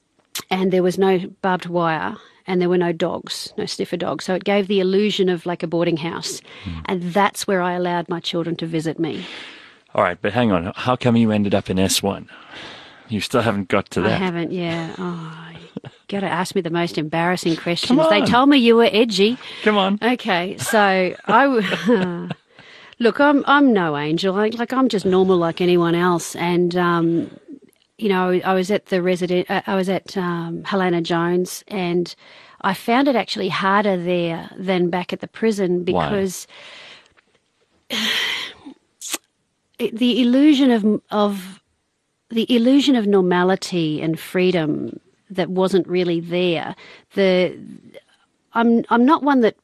and there was no barbed wire, and there were no dogs, no sniffer dogs. So it gave the illusion of like a boarding house. Mm. And that's where I allowed my children to visit me. All right, but hang on. How come you ended up in S one? You still haven't got to that. I haven't, yeah. Oh, you got to ask me the most embarrassing questions. They told me you were edgy. Come on. Okay, so I w- look, I'm I'm no angel. Like, like I'm just normal like anyone else. And um, you know, I was at the resident. Uh, I was at um, Helena Jones, and I found it actually harder there than back at the prison because. Why? it, the illusion of of the illusion of normality and freedom that wasn't really there. The I'm I'm not one that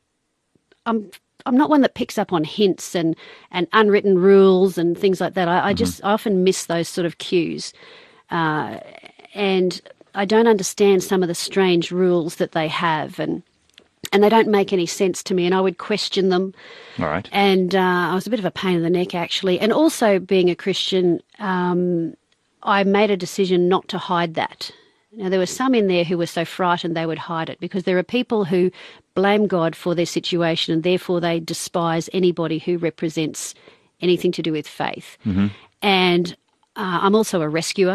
I'm I'm not one that picks up on hints and, and unwritten rules and things like that. I, I mm-hmm. just often miss those sort of cues, uh, and I don't understand some of the strange rules that they have, and and they don't make any sense to me, and I would question them. All right. And uh, I was a bit of a pain in the neck, actually. And also, being a Christian, um, I made a decision not to hide that. Now, there were some in there who were so frightened they would hide it, because there are people who blame God for their situation and therefore they despise anybody who represents anything to do with faith. Mm-hmm. And uh, I'm also a rescuer,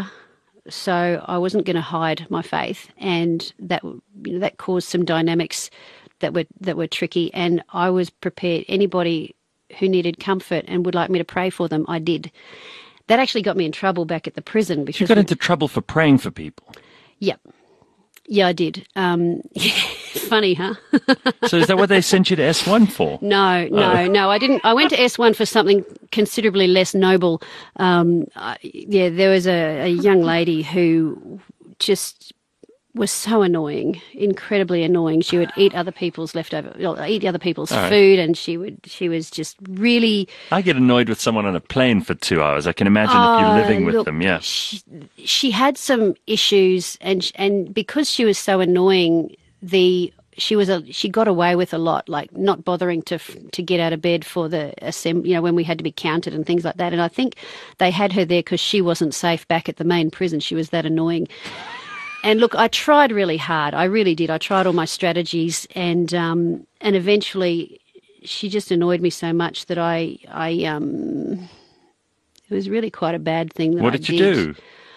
so I wasn't going to hide my faith, and that you know, that caused some dynamics that were that were tricky. And I was prepared. Anybody who needed comfort and would like me to pray for them, I did. That actually got me in trouble back at the prison because you got into trouble for praying for people. Yep. Yeah, I did. Um, funny, huh? So is that what they sent you to S one for? No, no, oh. no. I didn't. I went to S one for something considerably less noble. Um, I, yeah, there was a, a young lady who just was so annoying, incredibly annoying. She would eat other people's leftover, eat other people's All right. food, and she would. She was just really. I get annoyed with someone on a plane for two hours. I can imagine oh, if you're living with look, them. Yeah. She, she had some issues, and and because she was so annoying, the she was a she got away with a lot, like not bothering to to get out of bed for the assembly, you know, when we had to be counted and things like that. And I think they had her there because she wasn't safe back at the main prison. She was that annoying. And look, I tried really hard. I really did. I tried all my strategies, and um, and eventually, she just annoyed me so much that I I um, it was really quite a bad thing that what I did you did. do?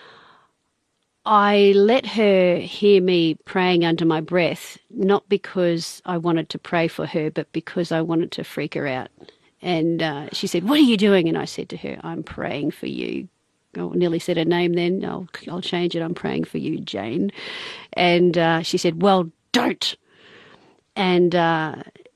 I let her hear me praying under my breath, not because I wanted to pray for her, but because I wanted to freak her out. And uh, she said, "What are you doing?" And I said to her, "I'm praying for you." I nearly said her name then. I'll, I'll change it. "I'm praying for you, Jane." And uh, she said, "Well, don't." And, uh,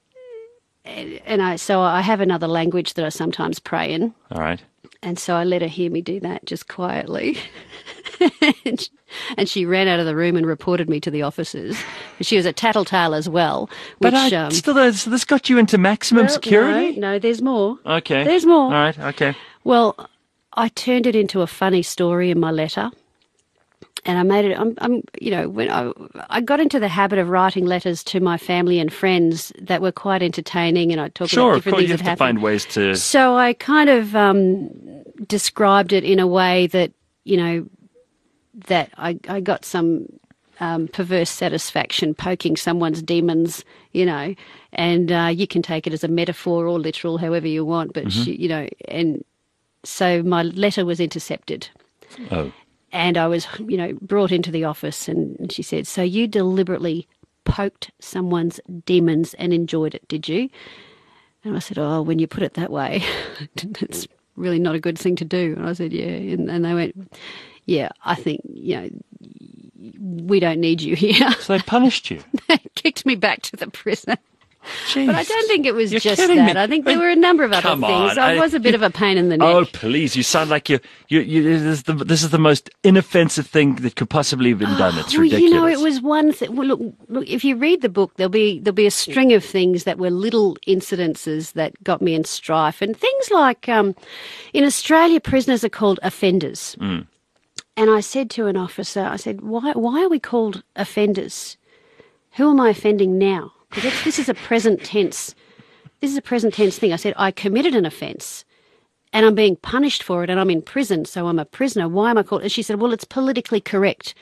and and I so I have another language that I sometimes pray in. All right. And so I let her hear me do that just quietly. and, she, and she ran out of the room and reported me to the officers. She was a tattletale as well. Which, but I, um, still, uh, so this got you into maximum well, security? No, no, there's more. Okay. There's more. All right, okay. Well, I turned it into a funny story in my letter, and I made it. I'm, I'm you know, when I I got into the habit of writing letters to my family and friends that were quite entertaining, and I talk sure, about different of course, things you that have to happened. find ways to. So I kind of um, described it in a way that you know that I I got some um, perverse satisfaction poking someone's demons, you know, and uh, you can take it as a metaphor or literal, however you want, but Mm-hmm. she, you know, and. So my letter was intercepted. Oh. And I was, you know, brought into the office, and she said, "So you deliberately poked someone's demons and enjoyed it, did you?" And I said, "Oh, when you put it that way, that's really not a good thing to do." And I said, "Yeah." And, and they went, "Yeah, I think, you know, we don't need you here." So they punished you? They kicked me back to the prison. Jeez. But I don't think it was You're just kidding that. me. I think there were a number of other Come things. on. I I- was a bit you- of a pain in the neck. Oh, please. You sound like you, you, you this, is the, this is the most inoffensive thing that could possibly have been done. It's well, ridiculous. you know, it was one thing. Well, look, look, if you read the book, there'll be there'll be a string of things that were little incidences that got me in strife, and things like um, in Australia, prisoners are called offenders. Mm. And I said to an officer, I said, "Why why are we called offenders? Who am I offending now? Because this is a present tense. This is a present tense thing." I said, "I committed an offence, and I'm being punished for it, and I'm in prison, so I'm a prisoner. Why am I called?" And she said, "Well, it's politically correct."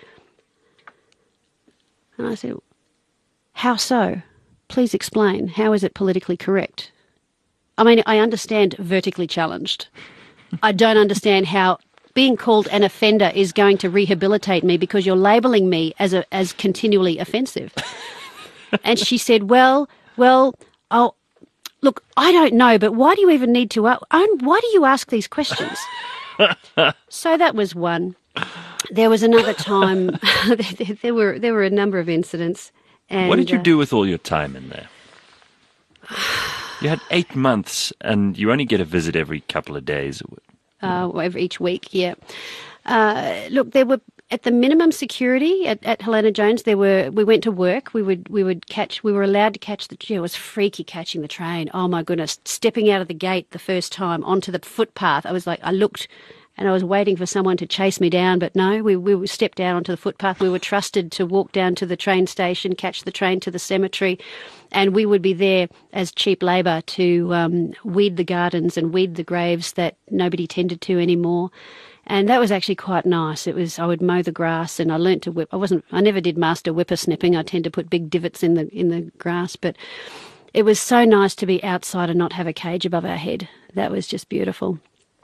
And I said, "How so? Please explain. How is it politically correct?" I mean, I understand vertically challenged. I don't understand how being called an offender is going to rehabilitate me because you're labelling me as a as continually offensive. And she said, well, well, oh, look, I don't know, but why do you even need to, uh, why do you ask these questions? So that was one. There was another time, there, there were there were a number of incidents. And, what did you uh, do with all your time in there? You had eight months, and you only get a visit every couple of days. Uh, every each week, yeah. Uh, look, there were at the minimum security at, at Helena Jones. There were. We went to work. We would. We would catch. We were allowed to catch the. It was freaky catching the train. Oh my goodness! Stepping out of the gate the first time onto the footpath, I was like, I looked. And I was waiting for someone to chase me down, but no, we, we stepped down onto the footpath. We were trusted to walk down to the train station, catch the train to the cemetery, and we would be there as cheap labour to um, weed the gardens and weed the graves that nobody tended to anymore. And that was actually quite nice. It was, I would mow the grass, and I learnt to whip. I wasn't, I never did master whippersnipping. I tend to put big divots in the in the grass, but it was so nice to be outside and not have a cage above our head. That was just beautiful.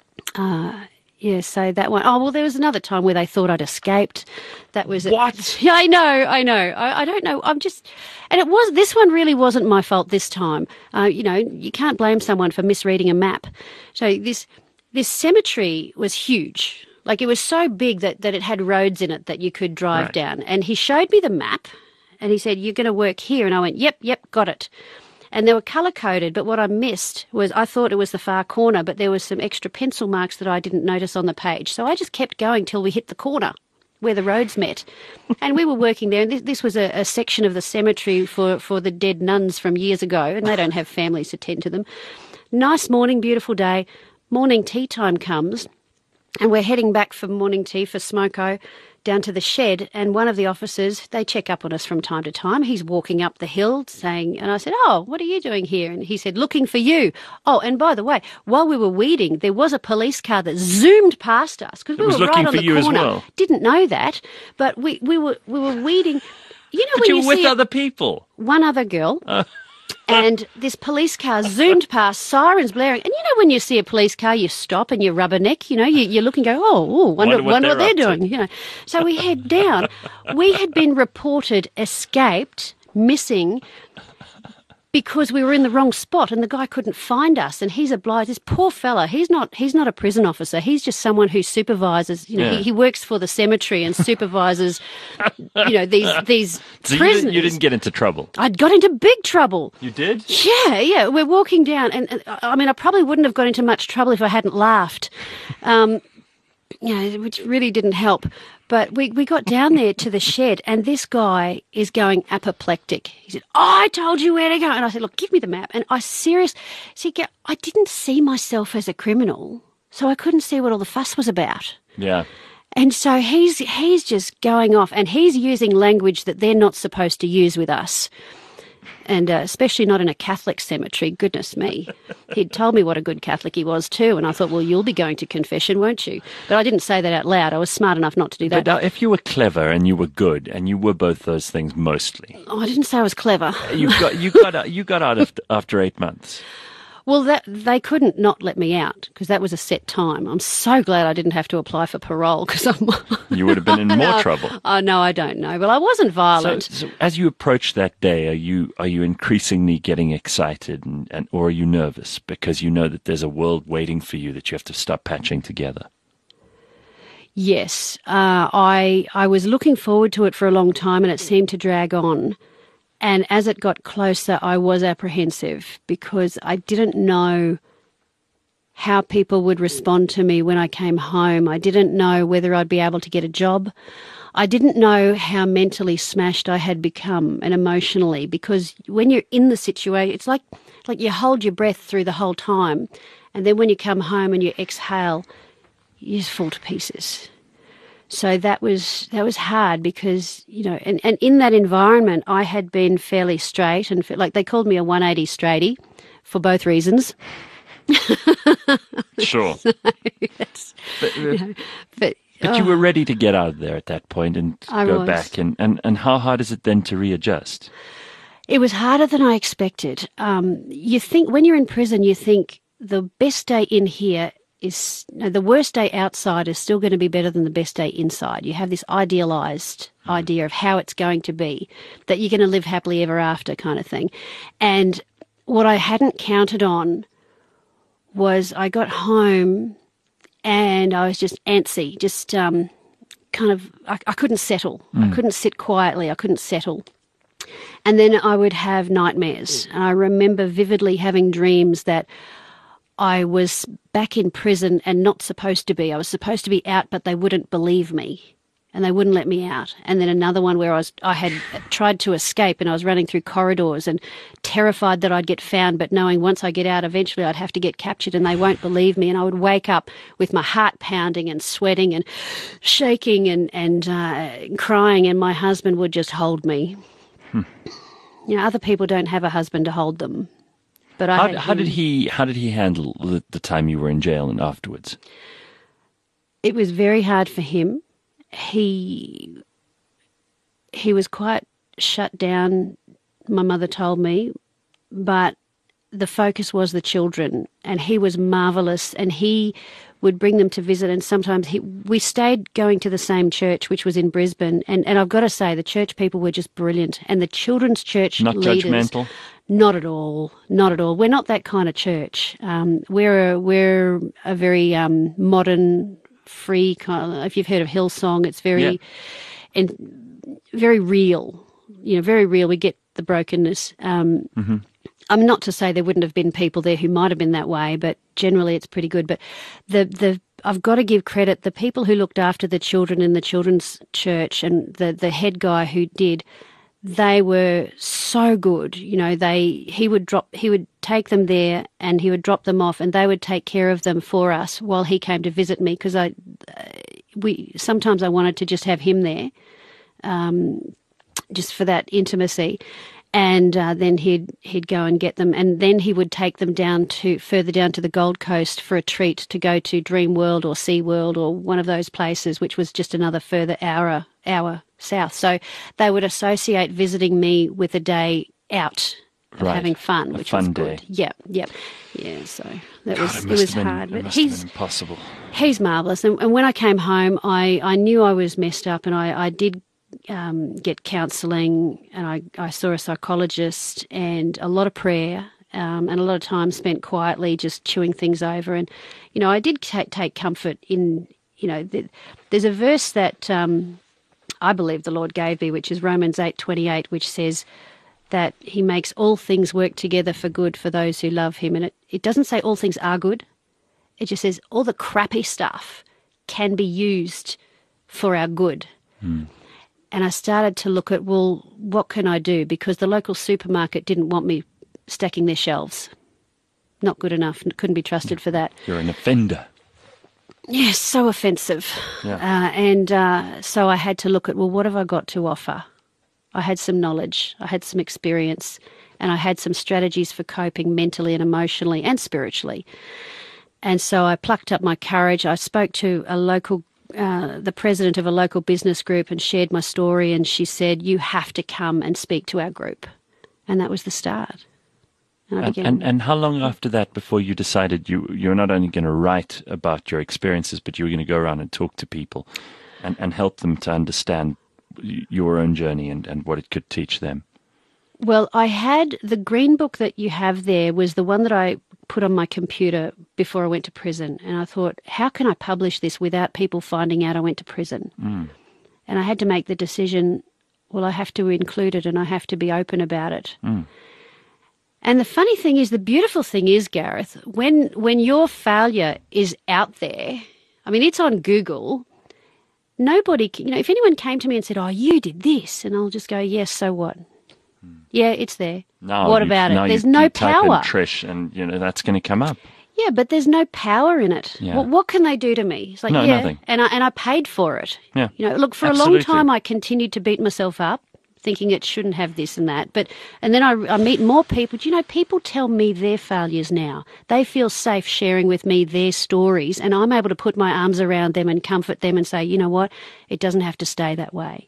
Uh, Yeah, so that one. Oh, well, there was another time where they thought I'd escaped. That was What? Yeah, I know, I know. I, I don't know. I'm just, and it was. This one really wasn't my fault this time. Uh, you know, you can't blame someone for misreading a map. So this this cemetery was huge. Like, it was so big that that it had roads in it that you could drive Right. down. And he showed me the map, and he said, "You're going to work here," and I went, "Yep, yep, got it." And they were colour-coded, but what I missed was I thought it was the far corner, but there was some extra pencil marks that I didn't notice on the page. So I just kept going till we hit the corner where the roads met. And we were working there, and this, this was a, a section of the cemetery for, for the dead nuns from years ago, and they don't have families to tend to them. Nice morning, beautiful day. Morning tea time comes, and we're heading back for morning tea for Smoko down to the shed, and one of the officers, they check up on us from time to time. He's walking up the hill saying, and I said, "Oh, what are you doing here?" And he said, "Looking for you." Oh, and by the way, while we were weeding, there was a police car that zoomed past us because we was were looking right on for the you as corner. well. Didn't know that, but we, we were we were weeding. You know, But when you you were with see a- other people. one other girl. And this police car zoomed past, sirens blaring. And you know, when you see a police car, you stop and you rubberneck. You know, you, you look and go, "Oh, ooh, wonder, Wonder what wonder what they're they're up to." doing." You know, so we head down. We had been reported escaped, missing, because we were in the wrong spot, and the guy couldn't find us. And he's obliged. This poor fella. He's not. He's not a prison officer. He's just someone who supervises. You know, Yeah. he, he works for the cemetery and supervises. You know, these these So you prisoners. didn't, you didn't get into trouble. I'd got into big trouble. You did? Yeah, yeah. We're walking down, and, and I mean, I probably wouldn't have got into much trouble if I hadn't laughed, um, you know, which really didn't help. But we, we got down there to the shed, and this guy is going apoplectic. He said, "Oh, I told you where to go." And I said, "Look, give me the map." And I seriously, see, I didn't see myself as a criminal, so I couldn't see what all the fuss was about. Yeah. And so he's he's just going off, and he's using language that they're not supposed to use with us, and uh, especially not in a Catholic cemetery. Goodness me. He'd told me what a good Catholic he was too, and I thought, well, you'll be going to confession, won't you? But I didn't say that out loud. I was smart enough not to do that. But now, if you were clever and you were good, and you were both those things mostly, Oh, I didn't say I was clever. you got you got out- you got out of, after eight months. Well, that they couldn't not let me out because that was a set time. I'm so glad I didn't have to apply for parole because I'm. You would have been in more No. trouble. Oh no, I don't know. Well, I wasn't So, violent. so as you approach that day, are you are you increasingly getting excited, and, and or are you nervous because you know that there's a world waiting for you that you have to start patching together? Yes, uh, I I was looking forward to it for a long time, and it seemed to drag on. And as it got closer, I was apprehensive because I didn't know how people would respond to me when I came home. I didn't know whether I'd be able to get a job. I didn't know how mentally smashed I had become and emotionally, because when you're in the situation, it's like like you hold your breath through the whole time, and then when you come home and you exhale, you just fall to pieces. So that was that was hard because, you know, and, and in that environment, I had been fairly straight, and like they called me a one eighty straighty for both reasons. Sure. That's, But, uh, you know, but but you were ready to get out of there at that point and I go was. back. And, and, and how hard is it then to readjust? it was harder than I expected. Um, you think when you're in prison, you think the best day in here is no, the worst day outside is still going to be better than the best day inside. You have this idealized mm. idea of how it's going to be, that you're going to live happily ever after kind of thing. And what I hadn't counted on was I got home and I was just antsy, just um, kind of, I, I couldn't settle. Mm. I couldn't sit quietly. I couldn't settle. And then I would have nightmares. And I remember vividly having dreams that I was back in prison and not supposed to be. I was supposed to be out, but they wouldn't believe me and they wouldn't let me out. And then another one where I was, I had tried to escape and I was running through corridors and terrified that I'd get found, but knowing once I get out, eventually I'd have to get captured and they won't believe me. And I would wake up with my heart pounding and sweating and shaking and, and uh, crying, and my husband would just hold me. Hmm. You know, other people don't have a husband to hold them. But I how, had how him. did he how did he handle the, the time you were in jail and afterwards? It was very hard for him. He he was quite shut down, my mother told me, but the focus was the children, and he was marvellous, and he would bring them to visit, and sometimes he, we stayed going to the same church, which was in Brisbane, and, and I've got to say the church people were just brilliant, and the children's church Not leaders, judgmental? Not at all, not at all. We're not that kind of church. Um, we're a, we're a very um, modern, free kind of, if you've heard of Hillsong, it's very, Yeah. and very real, you know, very real. We get the brokenness. Um, Mm-hmm. I'm not to say there wouldn't have been people there who might have been that way, but generally it's pretty good. But the the I've got to give credit, the people who looked after the children in the children's church and the, the head guy who did, they were so good. You know, they he would drop he would take them there and he would drop them off, and they would take care of them for us while he came to visit me, because I we sometimes I wanted to just have him there, um, just for that intimacy. And uh, then he'd he'd go and get them, and then he would take them down to further down to the Gold Coast for a treat, to go to Dream World or Sea World or one of those places, which was just another further hour hour south. So they would associate visiting me with a day out of Right. having fun, A which fun was good. day. Yep, yep, yeah. So that God, was it it must was have been- hard, it but must have he's been impossible. he's marvellous. And, and when I came home, I, I knew I was messed up, and I, I did um, get counselling, and I, I saw a psychologist, and a lot of prayer, um, and a lot of time spent quietly just chewing things over. And, you know, I did ta- take comfort in, you know, the, there's a verse that um, I believe the Lord gave me, which is Romans eight twenty-eight, which says that he makes all things work together for good for those who love him. And it, it doesn't say all things are good. It just says all the crappy stuff can be used for our good. Hmm. And I started to look at, well, what can I do? Because the local supermarket didn't want me stacking their shelves. Not good enough. Couldn't be trusted for that. You're an offender. Yes, so offensive. Yeah. Uh, and uh, so I had to look at, well, what have I got to offer? I had some knowledge, I had some experience, and I had some strategies for coping mentally and emotionally and spiritually. And so I plucked up my courage. I spoke to a local, uh, the president of a local business group, and shared my story. And she said, "You have to come and speak to our group." And that was the start. And I And, began. and and how long after that before you decided you you're not only going to write about your experiences, but you were going to go around and talk to people, and, and help them to understand y- your own journey and, and what it could teach them? Well, I had the green book that you have there was the one that I put on my computer before I went to prison. And I thought, how can I publish this without people finding out I went to prison? Mm. And I had to make the decision, well, I have to include it and I have to be open about it. Mm. And the funny thing is, the beautiful thing is, Gareth, when when your failure is out there, I mean, it's on Google, nobody, can- you know, if anyone came to me and said, oh, you did this, and I'll just go, yes, so what? Yeah, it's there. Now What you- about it? now There's you, no you type in power. Trish, and you know that's going to come up. Yeah, but there's no power in it. Yeah. What, what can they do to me? It's like, No, yeah, nothing. and I and I paid for it. Yeah. You know, look, for a Absolutely. long time I continued to beat myself up, thinking it shouldn't have this and that. But and then I, I meet more people. Do you know, people tell me their failures now. They feel safe sharing with me their stories, and I'm able to put my arms around them and comfort them and say, you know what, it doesn't have to stay that way.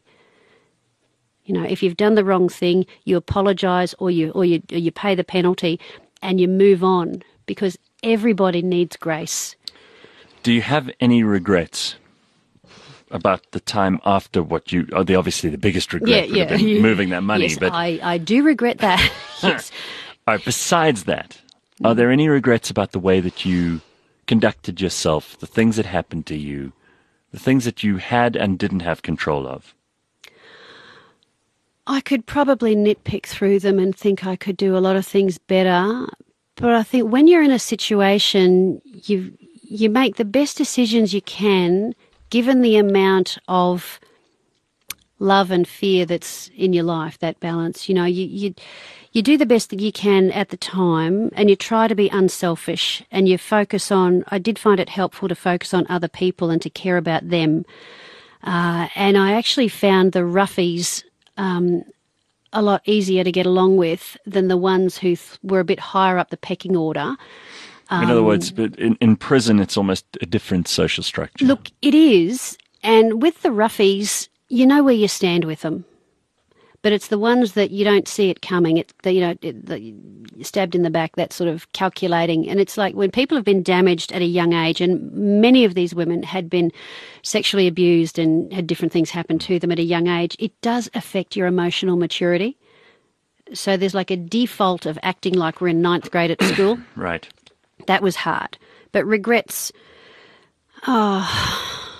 You know, if you've done the wrong thing, you apologise or you or you or you pay the penalty, and you move on, because everybody needs grace. Do you have any regrets about the time after what you? Oh, the obviously the biggest regret would have been moving that money. Yes, but I, I do regret that. Yes. all right, besides that, are there any regrets about the way that you conducted yourself, the things that happened to you, the things that you had and didn't have control of? I could probably nitpick through them and think I could do a lot of things better. But I think when you're in a situation, you you make the best decisions you can, given the amount of love and fear that's in your life, that balance. You know, you, you, you do the best that you can at the time, and you try to be unselfish, and you focus on, I did find it helpful to focus on other people and to care about them. Uh, and I actually found the roughies um, a lot easier to get along with than the ones who th- were a bit higher up the pecking order. In other words, but in, in prison, it's almost a different social structure. Look, it is. And with the roughies, you know where you stand with them. But it's the ones that you don't see it coming. It, the, you know, it, the, stabbed in the back, that sort of calculating. And it's like when people have been damaged at a young age, and many of these women had been sexually abused and had different things happen to them at a young age, it does affect your emotional maturity. So there's like a default of acting like we're in ninth grade at school. Right. That was hard. But regrets, oh,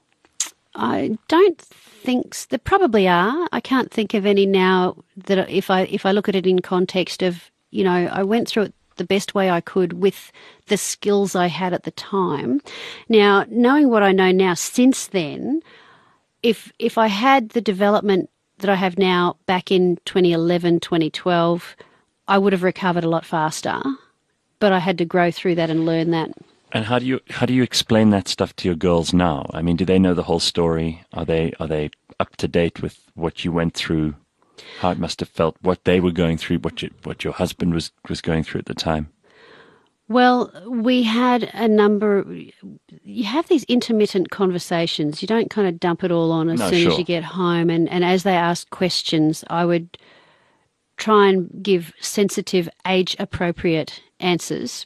I don't think, there probably are. I can't think of any now that if I if I look at it in context of, you know, I went through it the best way I could with the skills I had at the time. Now, knowing what I know now since then, if if I had the development that I have now back in twenty eleven, twenty twelve, I would have recovered a lot faster. But I had to grow through that and learn that. And how do you how do you explain that stuff to your girls now? I mean, do they know the whole story? Are they are they up to date with what you went through, how it must have felt, what they were going through, what you, what your husband was, was going through at the time? Well, we had a number. You have these intermittent conversations. You don't kind of dump it all on as No, soon sure. as you get home. And, and as they asked questions, I would try and give sensitive, age-appropriate answers.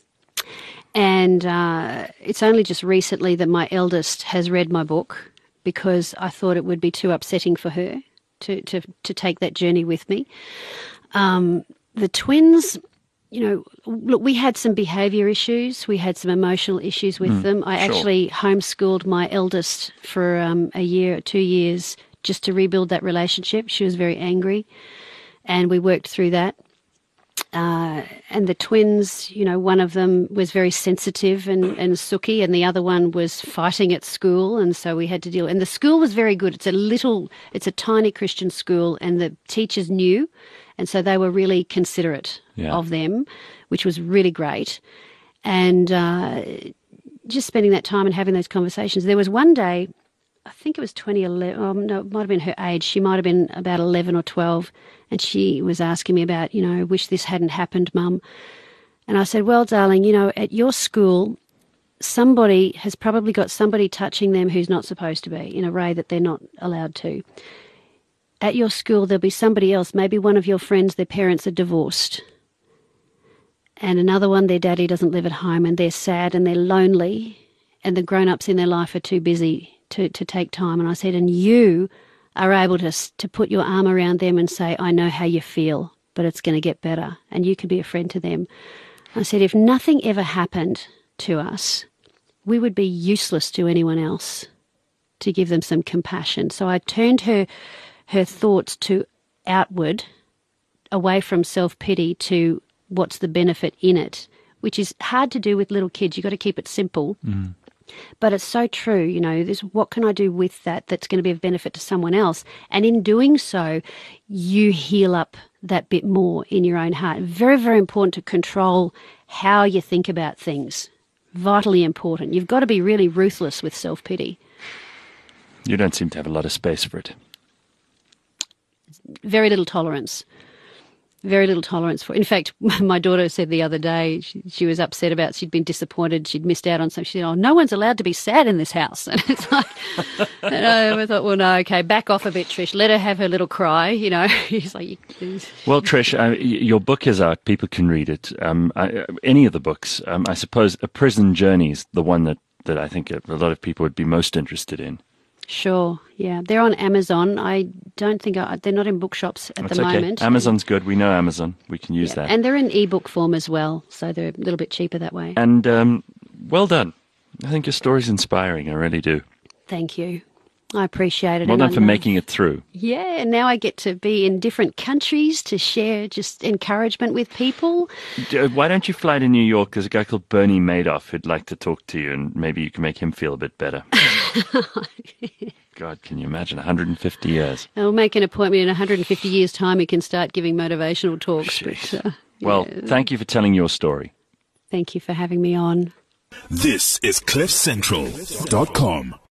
And uh, it's only just recently that my eldest has read my book, because I thought it would be too upsetting for her to, to, to take that journey with me. Um, the twins, you know, look, we had some behaviour issues. We had some emotional issues with Mm, them. I sure. actually homeschooled my eldest for um, a year or two years just to rebuild that relationship. She was very angry, and we worked through that. Uh, and the twins, you know, one of them was very sensitive and, and sooky, and the other one was fighting at school, and so we had to deal. And the school was very good. It's a little, it's a tiny Christian school, and the teachers knew, and so they were really considerate Yeah. of them, which was really great. And uh, just spending that time and having those conversations. There was one day, I think it was twenty eleven, oh, no, it might have been her age. She might have been about eleven or twelve, and she was asking me about, you know, I wish this hadn't happened, Mum. And I said, well, darling, you know, at your school, somebody has probably got somebody touching them who's not supposed to be in a way that they're not allowed to. At your school, there'll be somebody else, maybe one of your friends, their parents are divorced. And another one, their daddy doesn't live at home, and they're sad and they're lonely, and the grown-ups in their life are too busy to, to take time. And I said, and you are able to to put your arm around them and say, I know how you feel, but it's going to get better, and you can be a friend to them. I said, if nothing ever happened to us, we would be useless to anyone else to give them some compassion. So I turned her her thoughts to outward, away from self-pity to what's the benefit in it, which is hard to do with little kids. You've got to keep it simple. Mm. But it's so true, you know, this, what can I do with that that's going to be of benefit to someone else? And in doing so, you heal up that bit more in your own heart. Very, very important to control how you think about things. Vitally important. You've got to be really ruthless with self-pity. You don't seem to have a lot of space for it. Very little tolerance. Very little tolerance for. In fact, my daughter said the other day she, she was upset about she'd been disappointed, she'd missed out on something. She said, "Oh, no one's allowed to be sad in this house." And it's like, and I thought, well, no, okay, back off a bit, Trish. Let her have her little cry. You know, he's like, well, Trish, uh, your book is out. People can read it. Um, I, any of the books, um, I suppose, A Prison Journey is the one that that I think a lot of people would be most interested in. Sure, yeah. They're on Amazon. I don't think I, they're not in bookshops at That's the okay. moment. Amazon's good. We know Amazon. We can use Yeah, that. and they're in ebook form as well, so they're a little bit cheaper that way. And um, well done. I think your story's inspiring. I really do. Thank you. I appreciate it. Well and done I for know- making it through. Yeah, and now I get to be in different countries to share just encouragement with people. D- uh, Why don't you fly to New York? There's a guy called Bernie Madoff who'd like to talk to you, and maybe you can make him feel a bit better. God, can you imagine? one hundred fifty years. I'll make an appointment in one hundred fifty years' time. He can start giving motivational talks. Jeez. But, uh, Well, yeah, thank you for telling your story. thank you for having me on. This is cliff central dot com.